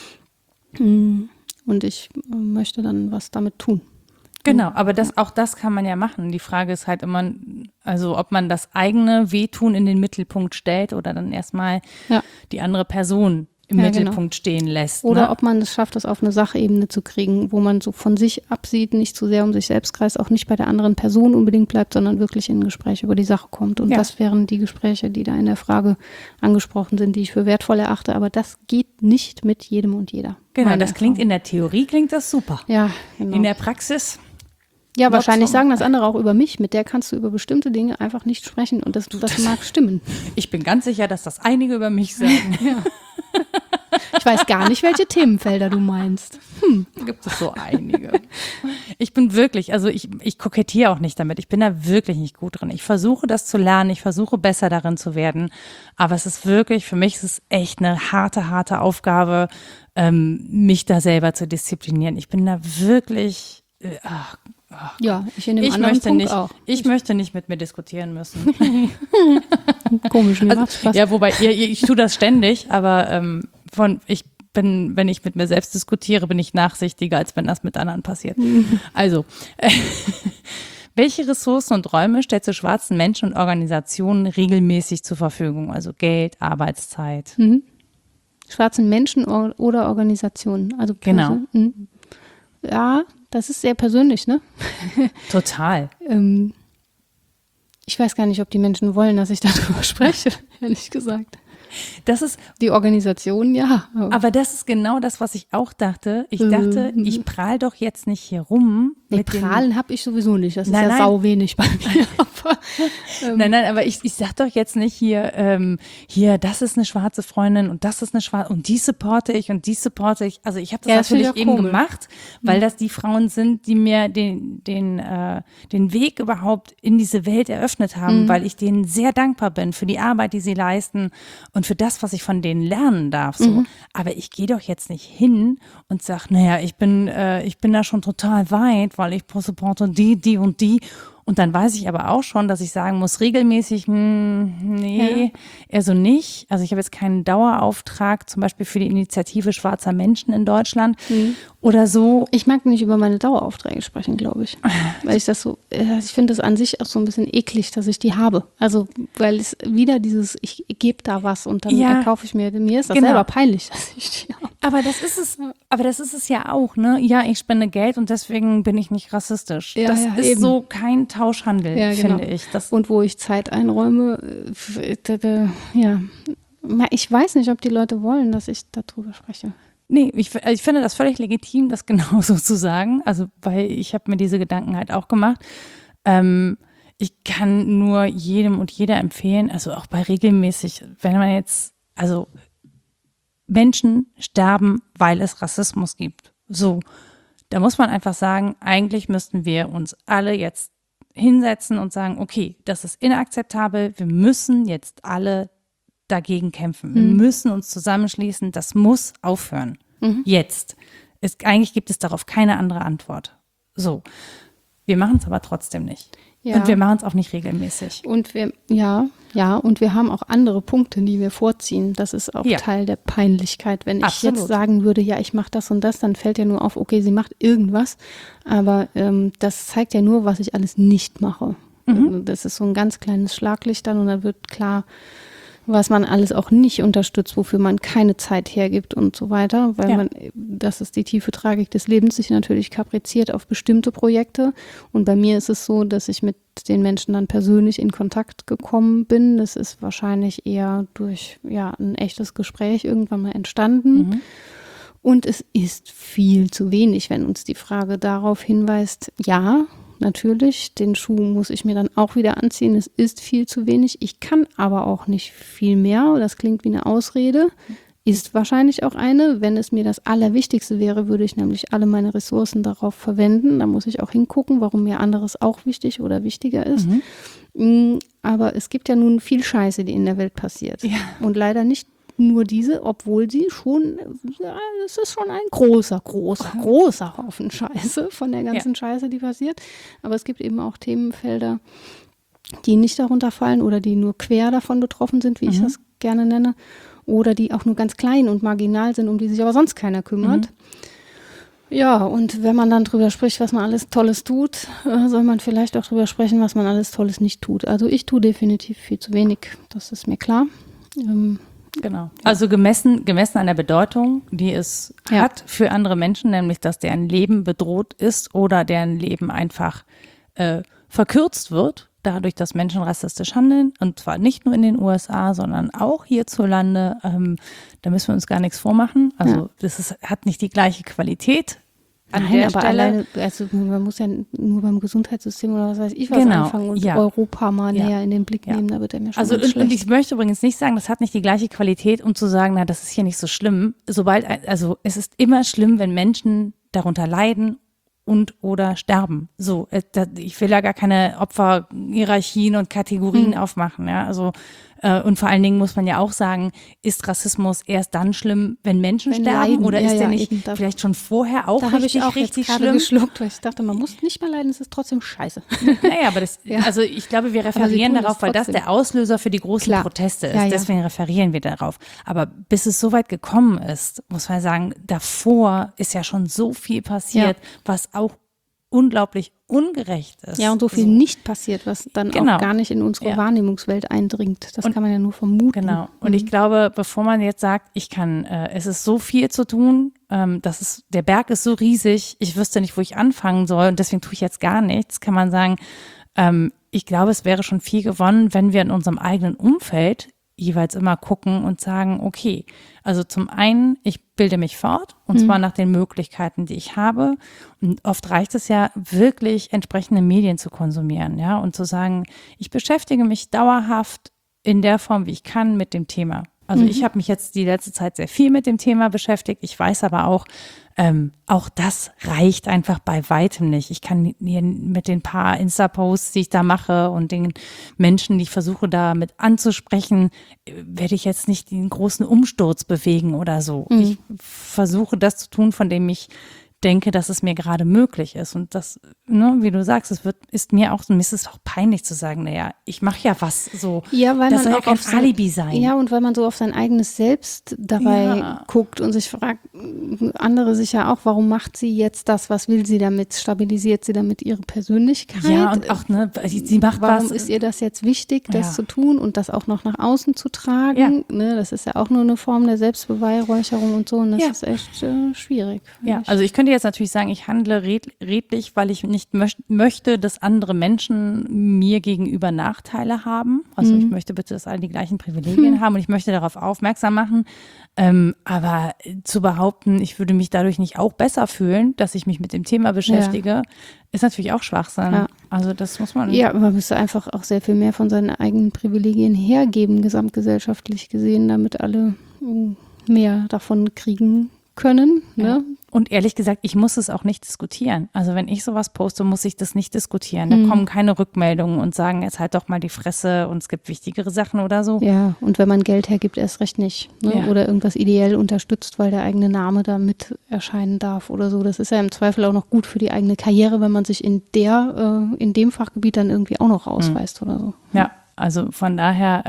Und ich möchte dann was damit tun. Genau, aber auch das kann man ja machen. Die Frage ist halt immer, also ob man das eigene Wehtun in den Mittelpunkt stellt oder dann erstmal die andere Person im Mittelpunkt stehen lässt. Oder ob man es schafft, das auf eine Sachebene zu kriegen, wo man so von sich absieht, nicht zu sehr um sich selbst kreist, auch nicht bei der anderen Person unbedingt bleibt, sondern wirklich in ein Gespräch über die Sache kommt. Und das wären die Gespräche, die da in der Frage angesprochen sind, die ich für wertvoll erachte. Aber das geht nicht mit jedem und jeder. Genau, das klingt in der Theorie, klingt das super. Ja, genau. In der Praxis? Ja, wahrscheinlich sagen das andere auch über mich. Mit der kannst du über bestimmte Dinge einfach nicht sprechen und das mag stimmen. Ich bin ganz sicher, dass das einige über mich sagen. Ich weiß gar nicht, welche Themenfelder du meinst. Gibt es so einige. Ich bin wirklich, also ich kokettiere auch nicht damit. Ich bin da wirklich nicht gut drin. Ich versuche das zu lernen. Ich versuche besser darin zu werden. Aber es ist wirklich, für mich ist es echt eine harte Aufgabe, mich da selber zu disziplinieren. Ich bin da wirklich, ja, ich in dem anderen Punkt auch. Ich möchte nicht mit mir diskutieren müssen. Komisch, mir macht's Spaß. Ja, wobei, ich tue das ständig, aber wenn ich mit mir selbst diskutiere, bin ich nachsichtiger, als wenn das mit anderen passiert. Also, welche Ressourcen und Räume stellst du schwarzen Menschen und Organisationen regelmäßig zur Verfügung? Also Geld, Arbeitszeit. Schwarzen Menschen oder Organisationen? Also genau. Ja, das ist sehr persönlich, ne? Total. Ich weiß gar nicht, ob die Menschen wollen, dass ich darüber spreche, ehrlich gesagt. Das ist die Organisation, ja. Aber das ist genau das, was ich auch dachte. Ich dachte, ich prahl doch jetzt nicht hier rum. Nee, prahlen habe ich sowieso nicht. Das ist ja sau wenig bei mir. Nein, aber ich sag doch jetzt nicht hier, das ist eine schwarze Freundin und das ist eine schwarze und die supporte ich und die supporte ich. Also ich habe das natürlich eben gemacht, weil das die Frauen sind, die mir den Weg überhaupt in diese Welt eröffnet haben, weil ich denen sehr dankbar bin für die Arbeit, die sie leisten und für das, was ich von denen lernen darf. So. Aber ich gehe doch jetzt nicht hin und sag, naja, ich bin da schon total weit, weil ich supporte die und die. Und dann weiß ich aber auch schon, dass ich sagen muss, regelmäßig, eher so nicht. Also ich habe jetzt keinen Dauerauftrag, zum Beispiel für die Initiative Schwarzer Menschen in Deutschland oder so. Ich mag nicht über meine Daueraufträge sprechen, glaube ich. Weil ich ich finde das an sich auch so ein bisschen eklig, dass ich die habe. Also, weil es wieder ich gebe da was und dann erkaufe ich mir ist das selber peinlich, dass ich die habe. Aber das ist es ja auch, ne? Ja, ich spende Geld und deswegen bin ich nicht rassistisch. Ja, das ist eben. so kein Tauschhandel, finde ich. Und wo ich Zeit einräume, ich weiß nicht, ob die Leute wollen, dass ich darüber spreche. Nee, ich finde das völlig legitim, das genauso zu sagen. Also, weil ich habe mir diese Gedanken halt auch gemacht. Ich kann nur jedem und jeder empfehlen, also auch bei regelmäßig, wenn man jetzt, also Menschen sterben, weil es Rassismus gibt. So, da muss man einfach sagen, eigentlich müssten wir uns alle jetzt hinsetzen und sagen, okay, das ist inakzeptabel, wir müssen jetzt alle dagegen kämpfen. Wir müssen uns zusammenschließen, das muss aufhören. Jetzt. Eigentlich gibt es darauf keine andere Antwort. So. Wir machen es aber trotzdem nicht. Ja. Und wir machen es auch nicht regelmäßig. Und und wir haben auch andere Punkte, die wir vorziehen. Das ist auch Teil der Peinlichkeit. Wenn ich jetzt sagen würde, ja, ich mache das und das, dann fällt ja nur auf, okay, sie macht irgendwas. Aber das zeigt ja nur, was ich alles nicht mache. Das ist so ein ganz kleines Schlaglicht dann und dann wird klar, was man alles auch nicht unterstützt, wofür man keine Zeit hergibt und so weiter, weil das ist die tiefe Tragik des Lebens, sich natürlich kapriziert auf bestimmte Projekte. Und bei mir ist es so, dass ich mit den Menschen dann persönlich in Kontakt gekommen bin. Das ist wahrscheinlich eher durch ein echtes Gespräch irgendwann mal entstanden. Und es ist viel zu wenig, wenn uns die Frage darauf hinweist, ja, natürlich, den Schuh muss ich mir dann auch wieder anziehen. Es ist viel zu wenig. Ich kann aber auch nicht viel mehr. Das klingt wie eine Ausrede. Ist wahrscheinlich auch eine. Wenn es mir das Allerwichtigste wäre, würde ich nämlich alle meine Ressourcen darauf verwenden. Da muss ich auch hingucken, warum mir anderes auch wichtig oder wichtiger ist. Aber es gibt ja nun viel Scheiße, die in der Welt passiert. Ja. Und leider nicht nur diese, obwohl sie schon, es ist schon ein großer Haufen Scheiße von der ganzen Scheiße, die passiert. Aber es gibt eben auch Themenfelder, die nicht darunter fallen oder die nur quer davon betroffen sind, wie ich das gerne nenne, oder die auch nur ganz klein und marginal sind, um die sich aber sonst keiner kümmert. Ja, und wenn man dann drüber spricht, was man alles Tolles tut, soll man vielleicht auch drüber sprechen, was man alles Tolles nicht tut. Also ich tue definitiv viel zu wenig, das ist mir klar. Genau. Also gemessen an der Bedeutung, die es hat für andere Menschen, nämlich dass deren Leben bedroht ist oder deren Leben einfach verkürzt wird, dadurch, dass Menschen rassistisch handeln, und zwar nicht nur in den USA, sondern auch hierzulande. Da müssen wir uns gar nichts vormachen. Also das hat nicht die gleiche Qualität. Nein, aber alleine, also man muss ja nur beim Gesundheitssystem oder was weiß ich was anfangen und Europa mal näher in den Blick nehmen, da wird er mir schon schlecht. Und ich möchte übrigens nicht sagen, das hat nicht die gleiche Qualität, um zu sagen, na, das ist hier nicht so schlimm. Also es ist immer schlimm, wenn Menschen darunter leiden und oder sterben. So, ich will ja gar keine Opferhierarchien und Kategorien aufmachen, ja, also und vor allen Dingen muss man ja auch sagen, ist Rassismus erst dann schlimm, wenn Menschen sterben, leiden, oder ist der nicht vielleicht schon vorher auch richtig schlimm? Geschluckt, weil ich dachte, man muss nicht mal leiden, es ist trotzdem scheiße. Naja, aber also ich glaube, wir referieren darauf, weil das der Auslöser für die großen Proteste ist. Deswegen referieren wir darauf. Aber bis es so weit gekommen ist, muss man sagen, davor ist ja schon so viel passiert, was auch unglaublich ungerecht ist. Ja, und so viel nicht passiert, was dann auch gar nicht in unsere Wahrnehmungswelt eindringt. Das kann man ja nur vermuten. Genau. Und ich glaube, bevor man jetzt sagt, es ist so viel zu tun, der Berg ist so riesig, ich wüsste nicht, wo ich anfangen soll und deswegen tue ich jetzt gar nichts, kann man sagen, ich glaube, es wäre schon viel gewonnen, wenn wir in unserem eigenen Umfeld jeweils immer gucken und sagen, okay, also zum einen, ich bilde mich fort und zwar nach den Möglichkeiten, die ich habe, und oft reicht es ja wirklich, entsprechende Medien zu konsumieren, ja, und zu sagen, ich beschäftige mich dauerhaft in der Form, wie ich kann, mit dem Thema. Also ich habe mich jetzt die letzte Zeit sehr viel mit dem Thema beschäftigt. Ich weiß aber auch das reicht einfach bei weitem nicht. Ich kann hier mit den paar Insta-Posts, die ich da mache und den Menschen, die ich versuche damit anzusprechen, werde ich jetzt nicht den großen Umsturz bewegen oder so. Ich versuche das zu tun, von dem ich denke, dass es mir gerade möglich ist. Und das, wie du sagst, ist mir auch peinlich zu sagen, naja, ich mache ja was so. Ja, weil das man soll ja kein Alibi sein. Ja, und weil man so auf sein eigenes Selbst dabei guckt und sich fragt, andere sich ja auch, warum macht sie jetzt das, was will sie damit? Stabilisiert sie damit ihre Persönlichkeit? Ja, und auch, sie macht warum was. Ist ihr das jetzt wichtig, das zu tun und das auch noch nach außen zu tragen? Ja. Das ist ja auch nur eine Form der Selbstbeweihräucherung und so, und das ist echt schwierig. Ja, also ich könnte jetzt natürlich sagen, ich handle redlich, weil ich nicht möchte, dass andere Menschen mir gegenüber Nachteile haben. Also ich möchte bitte, dass alle die gleichen Privilegien haben und ich möchte darauf aufmerksam machen. Aber zu behaupten, ich würde mich dadurch nicht auch besser fühlen, dass ich mich mit dem Thema beschäftige, ist natürlich auch Schwachsinn. Ja. Also das muss man. Ja, man müsste einfach auch sehr viel mehr von seinen eigenen Privilegien hergeben, gesamtgesellschaftlich gesehen, damit alle mehr davon kriegen können. Ne? Ja. Und ehrlich gesagt, ich muss es auch nicht diskutieren. Also wenn ich sowas poste, muss ich das nicht diskutieren. Da kommen keine Rückmeldungen und sagen, jetzt halt doch mal die Fresse und es gibt wichtigere Sachen oder so. Ja, und wenn man Geld hergibt, erst recht nicht. Ne? Ja. Oder irgendwas ideell unterstützt, weil der eigene Name da mit erscheinen darf oder so. Das ist ja im Zweifel auch noch gut für die eigene Karriere, wenn man sich in dem Fachgebiet dann irgendwie auch noch ausweist oder so. Ja, also von daher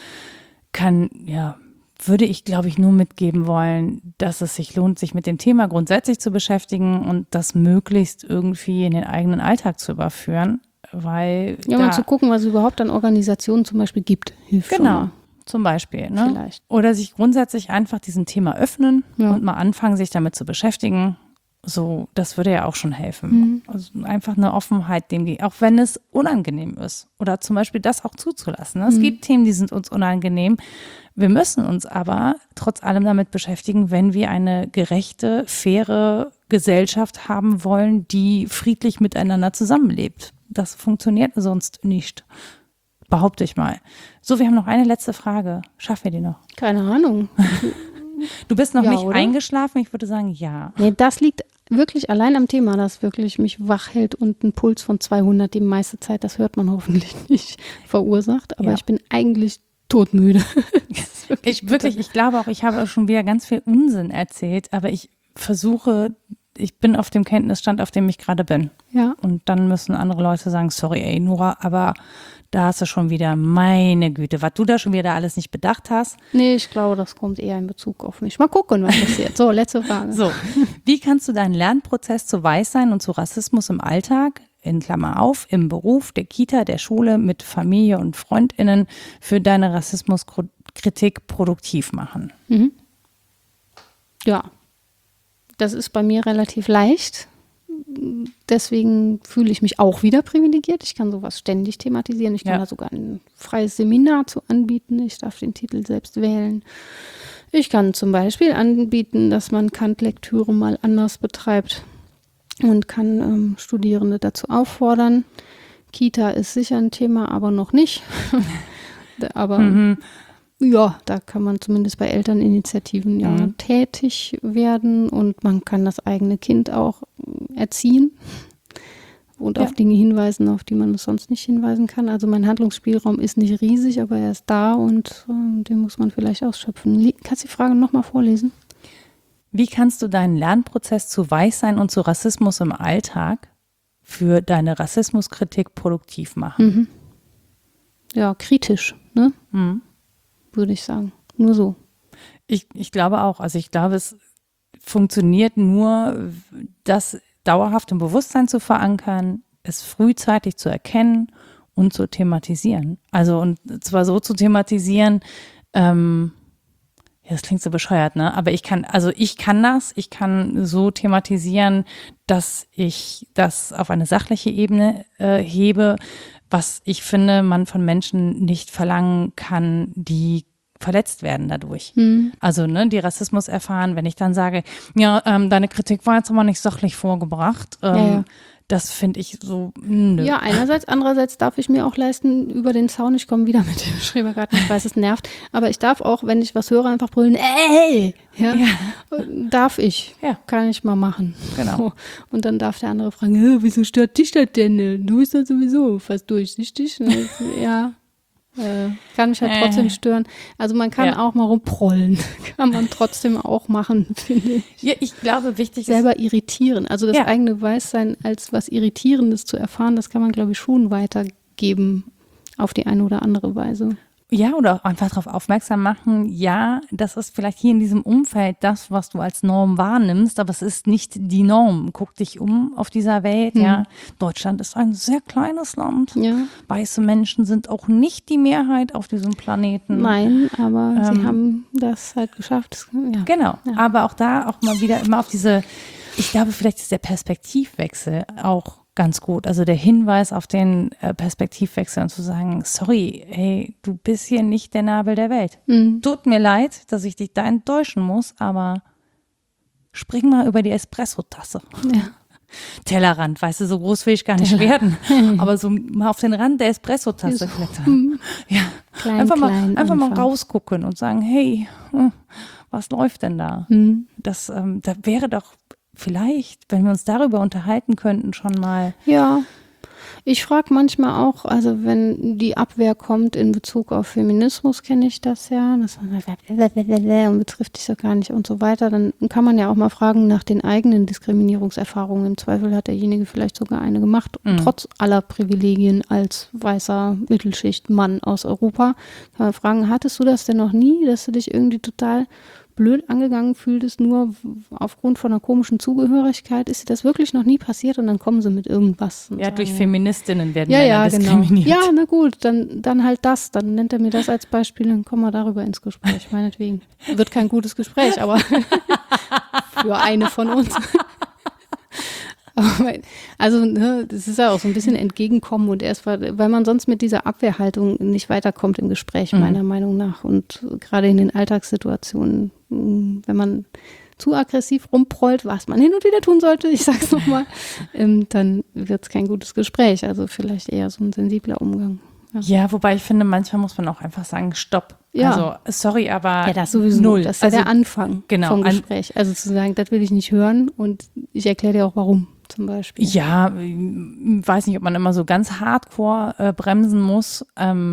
würde ich, glaube ich, nur mitgeben wollen, dass es sich lohnt, sich mit dem Thema grundsätzlich zu beschäftigen und das möglichst irgendwie in den eigenen Alltag zu überführen. weil mal zu gucken, was es überhaupt an Organisationen zum Beispiel gibt, hilft schon mal. Zum Beispiel. Ne? Vielleicht. Oder sich grundsätzlich einfach diesem Thema öffnen und mal anfangen, sich damit zu beschäftigen. So, das würde ja auch schon helfen. Also einfach eine Offenheit dem, auch wenn es unangenehm ist. Oder zum Beispiel das auch zuzulassen. Es gibt Themen, die sind uns unangenehm. Wir müssen uns aber trotz allem damit beschäftigen, wenn wir eine gerechte, faire Gesellschaft haben wollen, die friedlich miteinander zusammenlebt. Das funktioniert sonst nicht. Behaupte ich mal. So, wir haben noch eine letzte Frage. Schaffen wir die noch? Keine Ahnung. Du bist noch nicht oder? Eingeschlafen? Ich würde sagen, ja. Nee, das liegt wirklich allein am Thema, das wirklich mich wach hält und einen Puls von 200 die meiste Zeit, das hört man hoffentlich nicht, verursacht. Aber ich bin eigentlich todmüde. Ich glaube auch, ich habe schon wieder ganz viel Unsinn erzählt, aber ich bin auf dem Kenntnisstand, auf dem ich gerade bin. Ja. Und dann müssen andere Leute sagen, sorry, ey, Nora, aber da hast du schon wieder, meine Güte, was du da schon wieder alles nicht bedacht hast. Nee, ich glaube, das kommt eher in Bezug auf mich. Mal gucken, was passiert. So, letzte Frage. So, wie kannst du deinen Lernprozess zu Weißsein und zu Rassismus im Alltag, in Klammer auf, im Beruf, der Kita, der Schule, mit Familie und FreundInnen für deine Rassismuskritik produktiv machen? Ja, das ist bei mir relativ leicht. Deswegen fühle ich mich auch wieder privilegiert. Ich kann sowas ständig thematisieren. Ich kann da sogar ein freies Seminar zu anbieten. Ich darf den Titel selbst wählen. Ich kann zum Beispiel anbieten, dass man Kant-Lektüre mal anders betreibt und kann Studierende dazu auffordern. Kita ist sicher ein Thema, aber noch nicht. Aber ja, da kann man zumindest bei Elterninitiativen tätig werden und man kann das eigene Kind auch erziehen und auf Dinge hinweisen, auf die man sonst nicht hinweisen kann. Also mein Handlungsspielraum ist nicht riesig, aber er ist da und den muss man vielleicht ausschöpfen. Kannst du die Frage nochmal vorlesen? Wie kannst du deinen Lernprozess zu Weißsein und zu Rassismus im Alltag für deine Rassismuskritik produktiv machen? Ja, kritisch, ne? Würde ich sagen. Nur so. Ich glaube auch. Also ich glaube, es funktioniert nur, das dauerhaft im Bewusstsein zu verankern, es frühzeitig zu erkennen und zu thematisieren. Also und zwar so zu thematisieren, das klingt so bescheuert, ne? Aber ich kann so thematisieren, dass ich das auf eine sachliche Ebene hebe, was ich finde, man von Menschen nicht verlangen kann, die verletzt werden dadurch. Also die Rassismus erfahren, wenn ich dann sage, deine Kritik war jetzt aber nicht sachlich vorgebracht, das finde ich so, nö. Ja, einerseits, andererseits darf ich mir auch leisten, über den Zaun, ich komme wieder mit dem Schrebergarten, ich weiß, es nervt, aber ich darf auch, wenn ich was höre, einfach brüllen, ey! Darf ich, kann ich mal machen. Genau. So. Und dann darf der andere fragen, wieso stört dich das denn? Du bist ja sowieso fast durchsichtig. Kann mich halt trotzdem stören. Also man kann auch mal rumprollen. Kann man trotzdem auch machen, finde ich. Ja, ich glaube, wichtig selber irritieren. Also das eigene Weißsein als was Irritierendes zu erfahren, das kann man, glaube ich, schon weitergeben auf die eine oder andere Weise. Ja, oder auch einfach darauf aufmerksam machen, ja, das ist vielleicht hier in diesem Umfeld das, was du als Norm wahrnimmst, aber es ist nicht die Norm. Guck dich um auf dieser Welt, Deutschland ist ein sehr kleines Land. Ja. Weiße Menschen sind auch nicht die Mehrheit auf diesem Planeten. Nein, aber sie haben das halt geschafft. Ja. Genau, aber auch da auch mal wieder immer auf diese, ich glaube, vielleicht ist der Perspektivwechsel auch ganz gut. Also der Hinweis auf den Perspektivwechsel und zu sagen, sorry, hey, du bist hier nicht der Nabel der Welt. Tut mir leid, dass ich dich da enttäuschen muss, aber spring mal über die Espresso-Tasse. Ja. Tellerrand, weißt du, so groß will ich gar nicht werden. Aber so mal auf den Rand der Espresso-Tasse klettern. Ja. Einfach mal rausgucken und sagen, hey, was läuft denn da? Das da wäre doch vielleicht, wenn wir uns darüber unterhalten könnten, schon mal. Ja, ich frage manchmal auch, also wenn die Abwehr kommt in Bezug auf Feminismus, kenne ich das ja, das und betrifft dich doch gar nicht und so weiter, dann kann man ja auch mal fragen nach den eigenen Diskriminierungserfahrungen. Im Zweifel hat derjenige vielleicht sogar eine gemacht, trotz aller Privilegien als weißer Mittelschicht-Mann aus Europa. Kann man fragen, hattest du das denn noch nie, dass du dich irgendwie total blöd angegangen fühltest, nur aufgrund von einer komischen Zugehörigkeit, ist dir das wirklich noch nie passiert und dann kommen sie mit irgendwas. Ja, durch Feministinnen werden Männer diskriminiert. Genau. Ja, na gut, dann halt das, dann nennt er mir das als Beispiel, dann kommen wir darüber ins Gespräch, meinetwegen. Wird kein gutes Gespräch, aber für eine von uns. Also, ne, das ist ja auch so ein bisschen Entgegenkommen und weil man sonst mit dieser Abwehrhaltung nicht weiterkommt im Gespräch, meiner Meinung nach. Und gerade in den Alltagssituationen, wenn man zu aggressiv rumprollt, was man hin und wieder tun sollte, ich sag's nochmal, dann wird es kein gutes Gespräch. Also vielleicht eher so ein sensibler Umgang. Ja, wobei ich finde, manchmal muss man auch einfach sagen, stopp. Ja. Also, sorry, aber ja, das sowieso null. Das ist ja der Anfang vom Gespräch. Also zu sagen, das will ich nicht hören und ich erkläre dir auch warum, zum Beispiel. Ja, ich weiß nicht, ob man immer so ganz hardcore bremsen muss,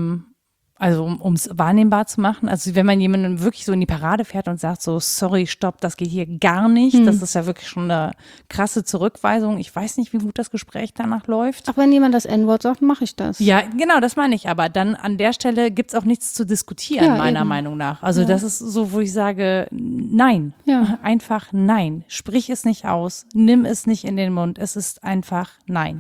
also um es wahrnehmbar zu machen. Also wenn man jemanden wirklich so in die Parade fährt und sagt so, sorry, stopp, das geht hier gar nicht. Das ist ja wirklich schon eine krasse Zurückweisung. Ich weiß nicht, wie gut das Gespräch danach läuft. Auch wenn jemand das N-Wort sagt, mache ich das. Ja, genau, das meine ich. Aber dann an der Stelle gibt's auch nichts zu diskutieren, meiner Meinung nach. Also das ist so, wo ich sage, nein. Ja. Einfach nein. Sprich es nicht aus. Nimm es nicht in den Mund. Es ist einfach nein.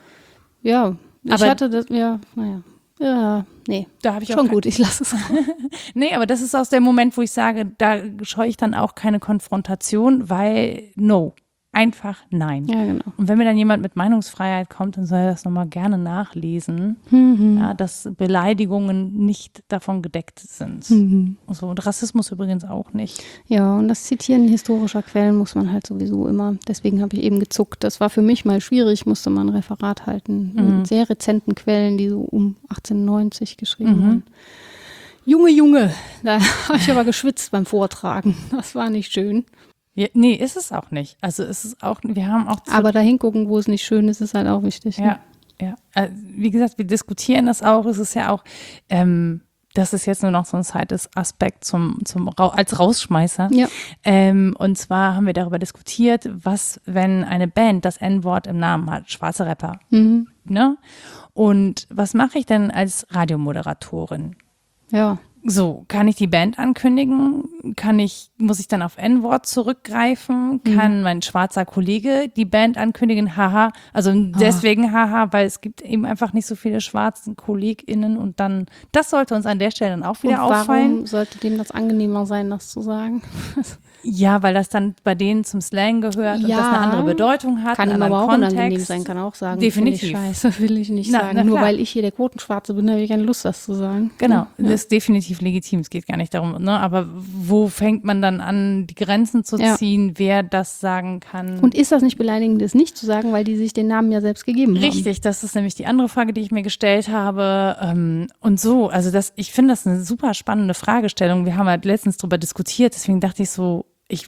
Ja, ich hatte das, naja. Ja, nee, da habe ich schon gut, ich lasse es. Nee, aber das ist aus dem Moment, wo ich sage, da scheue ich dann auch keine Konfrontation, weil einfach nein. Ja, genau. Und wenn mir dann jemand mit Meinungsfreiheit kommt, dann soll er das nochmal gerne nachlesen, ja, dass Beleidigungen nicht davon gedeckt sind. So, und Rassismus übrigens auch nicht. Ja, und das Zitieren historischer Quellen muss man halt sowieso immer. Deswegen habe ich eben gezuckt. Das war für mich mal schwierig, musste man ein Referat halten. Mit sehr rezenten Quellen, die so um 1890 geschrieben waren. Junge, da habe ich aber geschwitzt beim Vortragen. Das war nicht schön. Ja, nee, ist es auch nicht. Also ist es auch, wir haben auch aber dahin gucken, wo es nicht schön ist, ist halt auch wichtig. Ja, ne? Ja. Wie gesagt, wir diskutieren das auch. Es ist ja auch, das ist jetzt nur noch so ein Side-Aspekt als Rausschmeißer. Ja. Und zwar haben wir darüber diskutiert, was, wenn eine Band das N-Wort im Namen hat, schwarze Rapper. Ne? Und was mache ich denn als Radiomoderatorin? Ja. So, kann ich die Band ankündigen? Muss ich dann auf N-Wort zurückgreifen? Kann mein schwarzer Kollege die Band ankündigen? Haha. Also deswegen haha, weil es gibt eben einfach nicht so viele schwarzen KollegInnen und dann, das sollte uns an der Stelle dann auch wieder auffallen. Warum sollte dem das angenehmer sein, das zu sagen? Ja, weil das dann bei denen zum Slang gehört und das eine andere Bedeutung hat. Kann ihm aber auch unangenehm sein, kann auch sagen, definitiv. Scheiße, will ich nicht sagen. Nur weil ich hier der Quotenschwarze bin, habe ich keine Lust, das zu sagen. Genau, das ist definitiv legitim. Es geht gar nicht darum, ne? Aber wo fängt man dann an, die Grenzen zu ziehen, wer das sagen kann? Und ist das nicht beleidigend, das nicht zu sagen, weil die sich den Namen ja selbst gegeben haben? Richtig, das ist nämlich die andere Frage, die ich mir gestellt habe. Und so, also ich finde das eine super spannende Fragestellung. Wir haben halt letztens drüber diskutiert, deswegen dachte ich so,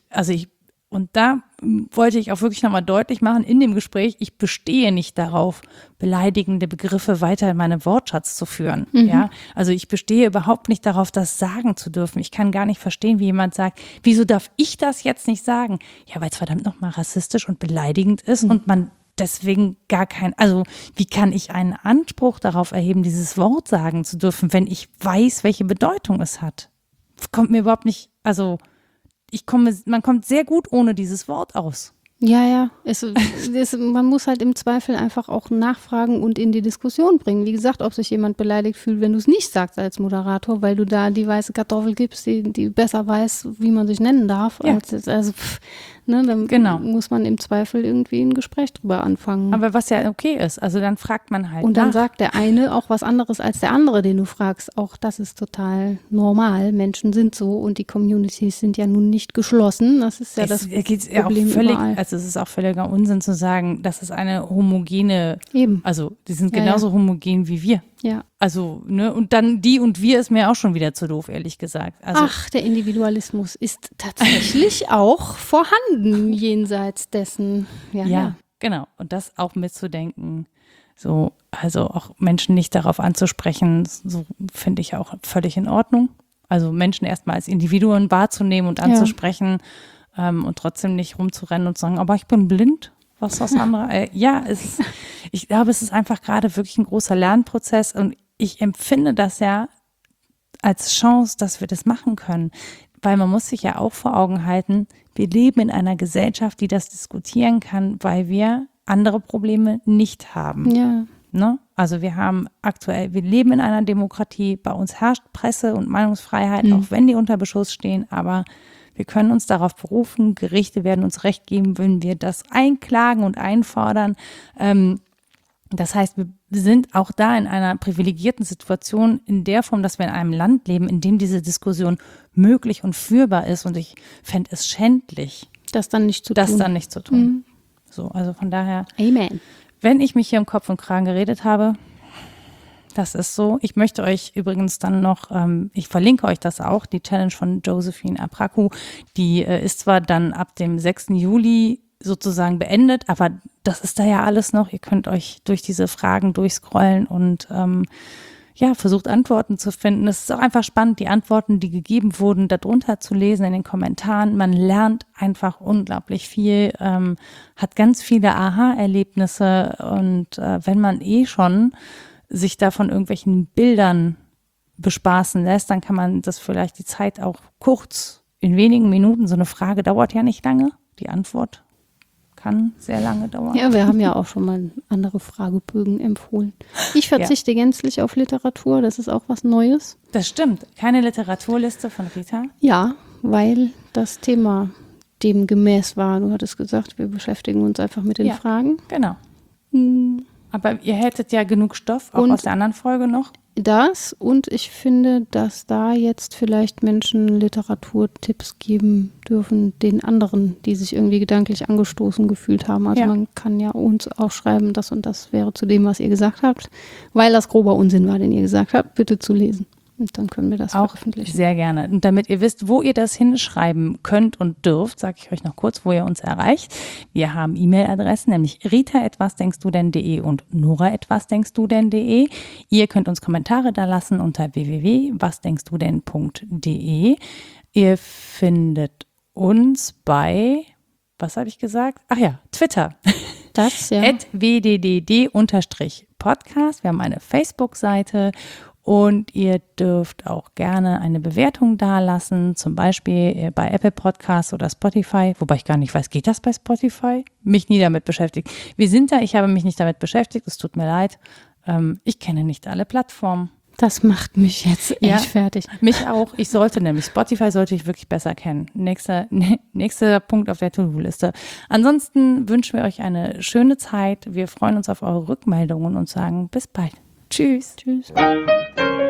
und da wollte ich auch wirklich nochmal deutlich machen in dem Gespräch, ich bestehe nicht darauf, beleidigende Begriffe weiter in meinem Wortschatz zu führen. Ja, also ich bestehe überhaupt nicht darauf, das sagen zu dürfen. Ich kann gar nicht verstehen, wie jemand sagt, wieso darf ich das jetzt nicht sagen? Ja, weil es verdammt nochmal rassistisch und beleidigend ist und man deswegen also wie kann ich einen Anspruch darauf erheben, dieses Wort sagen zu dürfen, wenn ich weiß, welche Bedeutung es hat? Kommt mir überhaupt nicht, also man kommt sehr gut ohne dieses Wort aus. Ja. Man muss halt im Zweifel einfach auch nachfragen und in die Diskussion bringen. Wie gesagt, ob sich jemand beleidigt fühlt, wenn du es nicht sagst als Moderator, weil du da die weiße Kartoffel gibst, die besser weiß, wie man sich nennen darf. Ja. Dann muss man im Zweifel irgendwie ein Gespräch drüber anfangen. Aber was ja okay ist, also dann fragt man halt und dann sagt der eine auch was anderes als der andere, den du fragst. Auch das ist total normal. Menschen sind so und die Communities sind ja nun nicht geschlossen. Das ist ja das Problem überall. Also es ist auch völliger Unsinn zu sagen, das ist eine homogene, also die sind genauso homogen wie wir. Ja. Also, ne, und dann die und wir ist mir auch schon wieder zu doof, ehrlich gesagt. Also, der Individualismus ist tatsächlich auch vorhanden jenseits dessen. Ja, genau. Und das auch mitzudenken, so, also auch Menschen nicht darauf anzusprechen, so finde ich auch völlig in Ordnung. Also Menschen erstmal als Individuen wahrzunehmen und anzusprechen und trotzdem nicht rumzurennen und zu sagen, aber ich bin blind. Was das andere? Ich glaube, es ist einfach gerade wirklich ein großer Lernprozess und ich empfinde das ja als Chance, dass wir das machen können. weil man muss sich ja auch vor Augen halten, wir leben in einer Gesellschaft, die das diskutieren kann, weil wir andere Probleme nicht haben. Ja. Ne? Also wir leben in einer Demokratie, bei uns herrscht Presse- und Meinungsfreiheit, auch wenn die unter Beschuss stehen, aber wir können uns darauf berufen, Gerichte werden uns Recht geben, wenn wir das einklagen und einfordern. Das heißt, wir sind auch da in einer privilegierten Situation in der Form, dass wir in einem Land leben, in dem diese Diskussion möglich und führbar ist. Und ich fände es schändlich, das dann nicht zu tun. Mhm. So, also von daher, Amen. Wenn ich mich hier im Kopf und Kragen geredet habe, das ist so. Ich möchte euch übrigens dann noch, ich verlinke euch das auch, die Challenge von Josephine Apraku, die ist zwar dann ab dem 6. Juli sozusagen beendet, aber das ist da ja alles noch. Ihr könnt euch durch diese Fragen durchscrollen und versucht Antworten zu finden. Es ist auch einfach spannend, die Antworten, die gegeben wurden, darunter zu lesen in den Kommentaren. Man lernt einfach unglaublich viel, hat ganz viele Aha-Erlebnisse und wenn man schon sich da von irgendwelchen Bildern bespaßen lässt, dann kann man das vielleicht die Zeit auch kurz, in wenigen Minuten, so eine Frage dauert ja nicht lange, die Antwort kann sehr lange dauern. Ja, wir haben ja auch schon mal andere Fragebögen empfohlen. Ich verzichte gänzlich auf Literatur, das ist auch was Neues. Das stimmt. Keine Literaturliste von Rita? Ja, weil das Thema dem gemäß war. Du hattest gesagt, wir beschäftigen uns einfach mit den Fragen. Genau. Aber ihr hättet ja genug Stoff, auch aus der anderen Folge noch. Das, und ich finde, dass da jetzt vielleicht Menschen Literaturtipps geben dürfen, den anderen, die sich irgendwie gedanklich angestoßen gefühlt haben. Also man kann ja uns auch schreiben, das und das wäre zu dem, was ihr gesagt habt, weil das grober Unsinn war, den ihr gesagt habt, bitte zu lesen. Und dann können wir das auch veröffentlichen. Sehr gerne. Und damit ihr wisst, wo ihr das hinschreiben könnt und dürft, sage ich euch noch kurz, wo ihr uns erreicht. Wir haben E-Mail-Adressen, nämlich rita@wasdenkstudenn.de und nora@wasdenkstudenn.de. Ihr könnt uns Kommentare da lassen unter www.wasdenkstudenn.de. Ihr findet uns bei, was habe ich gesagt? Ach ja, Twitter. Das, ja. @wddd_podcast. Wir haben eine Facebook-Seite. Und ihr dürft auch gerne eine Bewertung dalassen, zum Beispiel bei Apple Podcasts oder Spotify, wobei ich gar nicht weiß, geht das bei Spotify? Mich nie damit beschäftigt. Wir sind da, ich habe mich nicht damit beschäftigt, es tut mir leid. Ich kenne nicht alle Plattformen. Das macht mich jetzt echt fertig. Mich auch. Spotify sollte ich wirklich besser kennen. Nächster Punkt auf der To-Do-Liste. Ansonsten wünschen wir euch eine schöne Zeit. Wir freuen uns auf eure Rückmeldungen und sagen bis bald. Tschüss. Tschüss.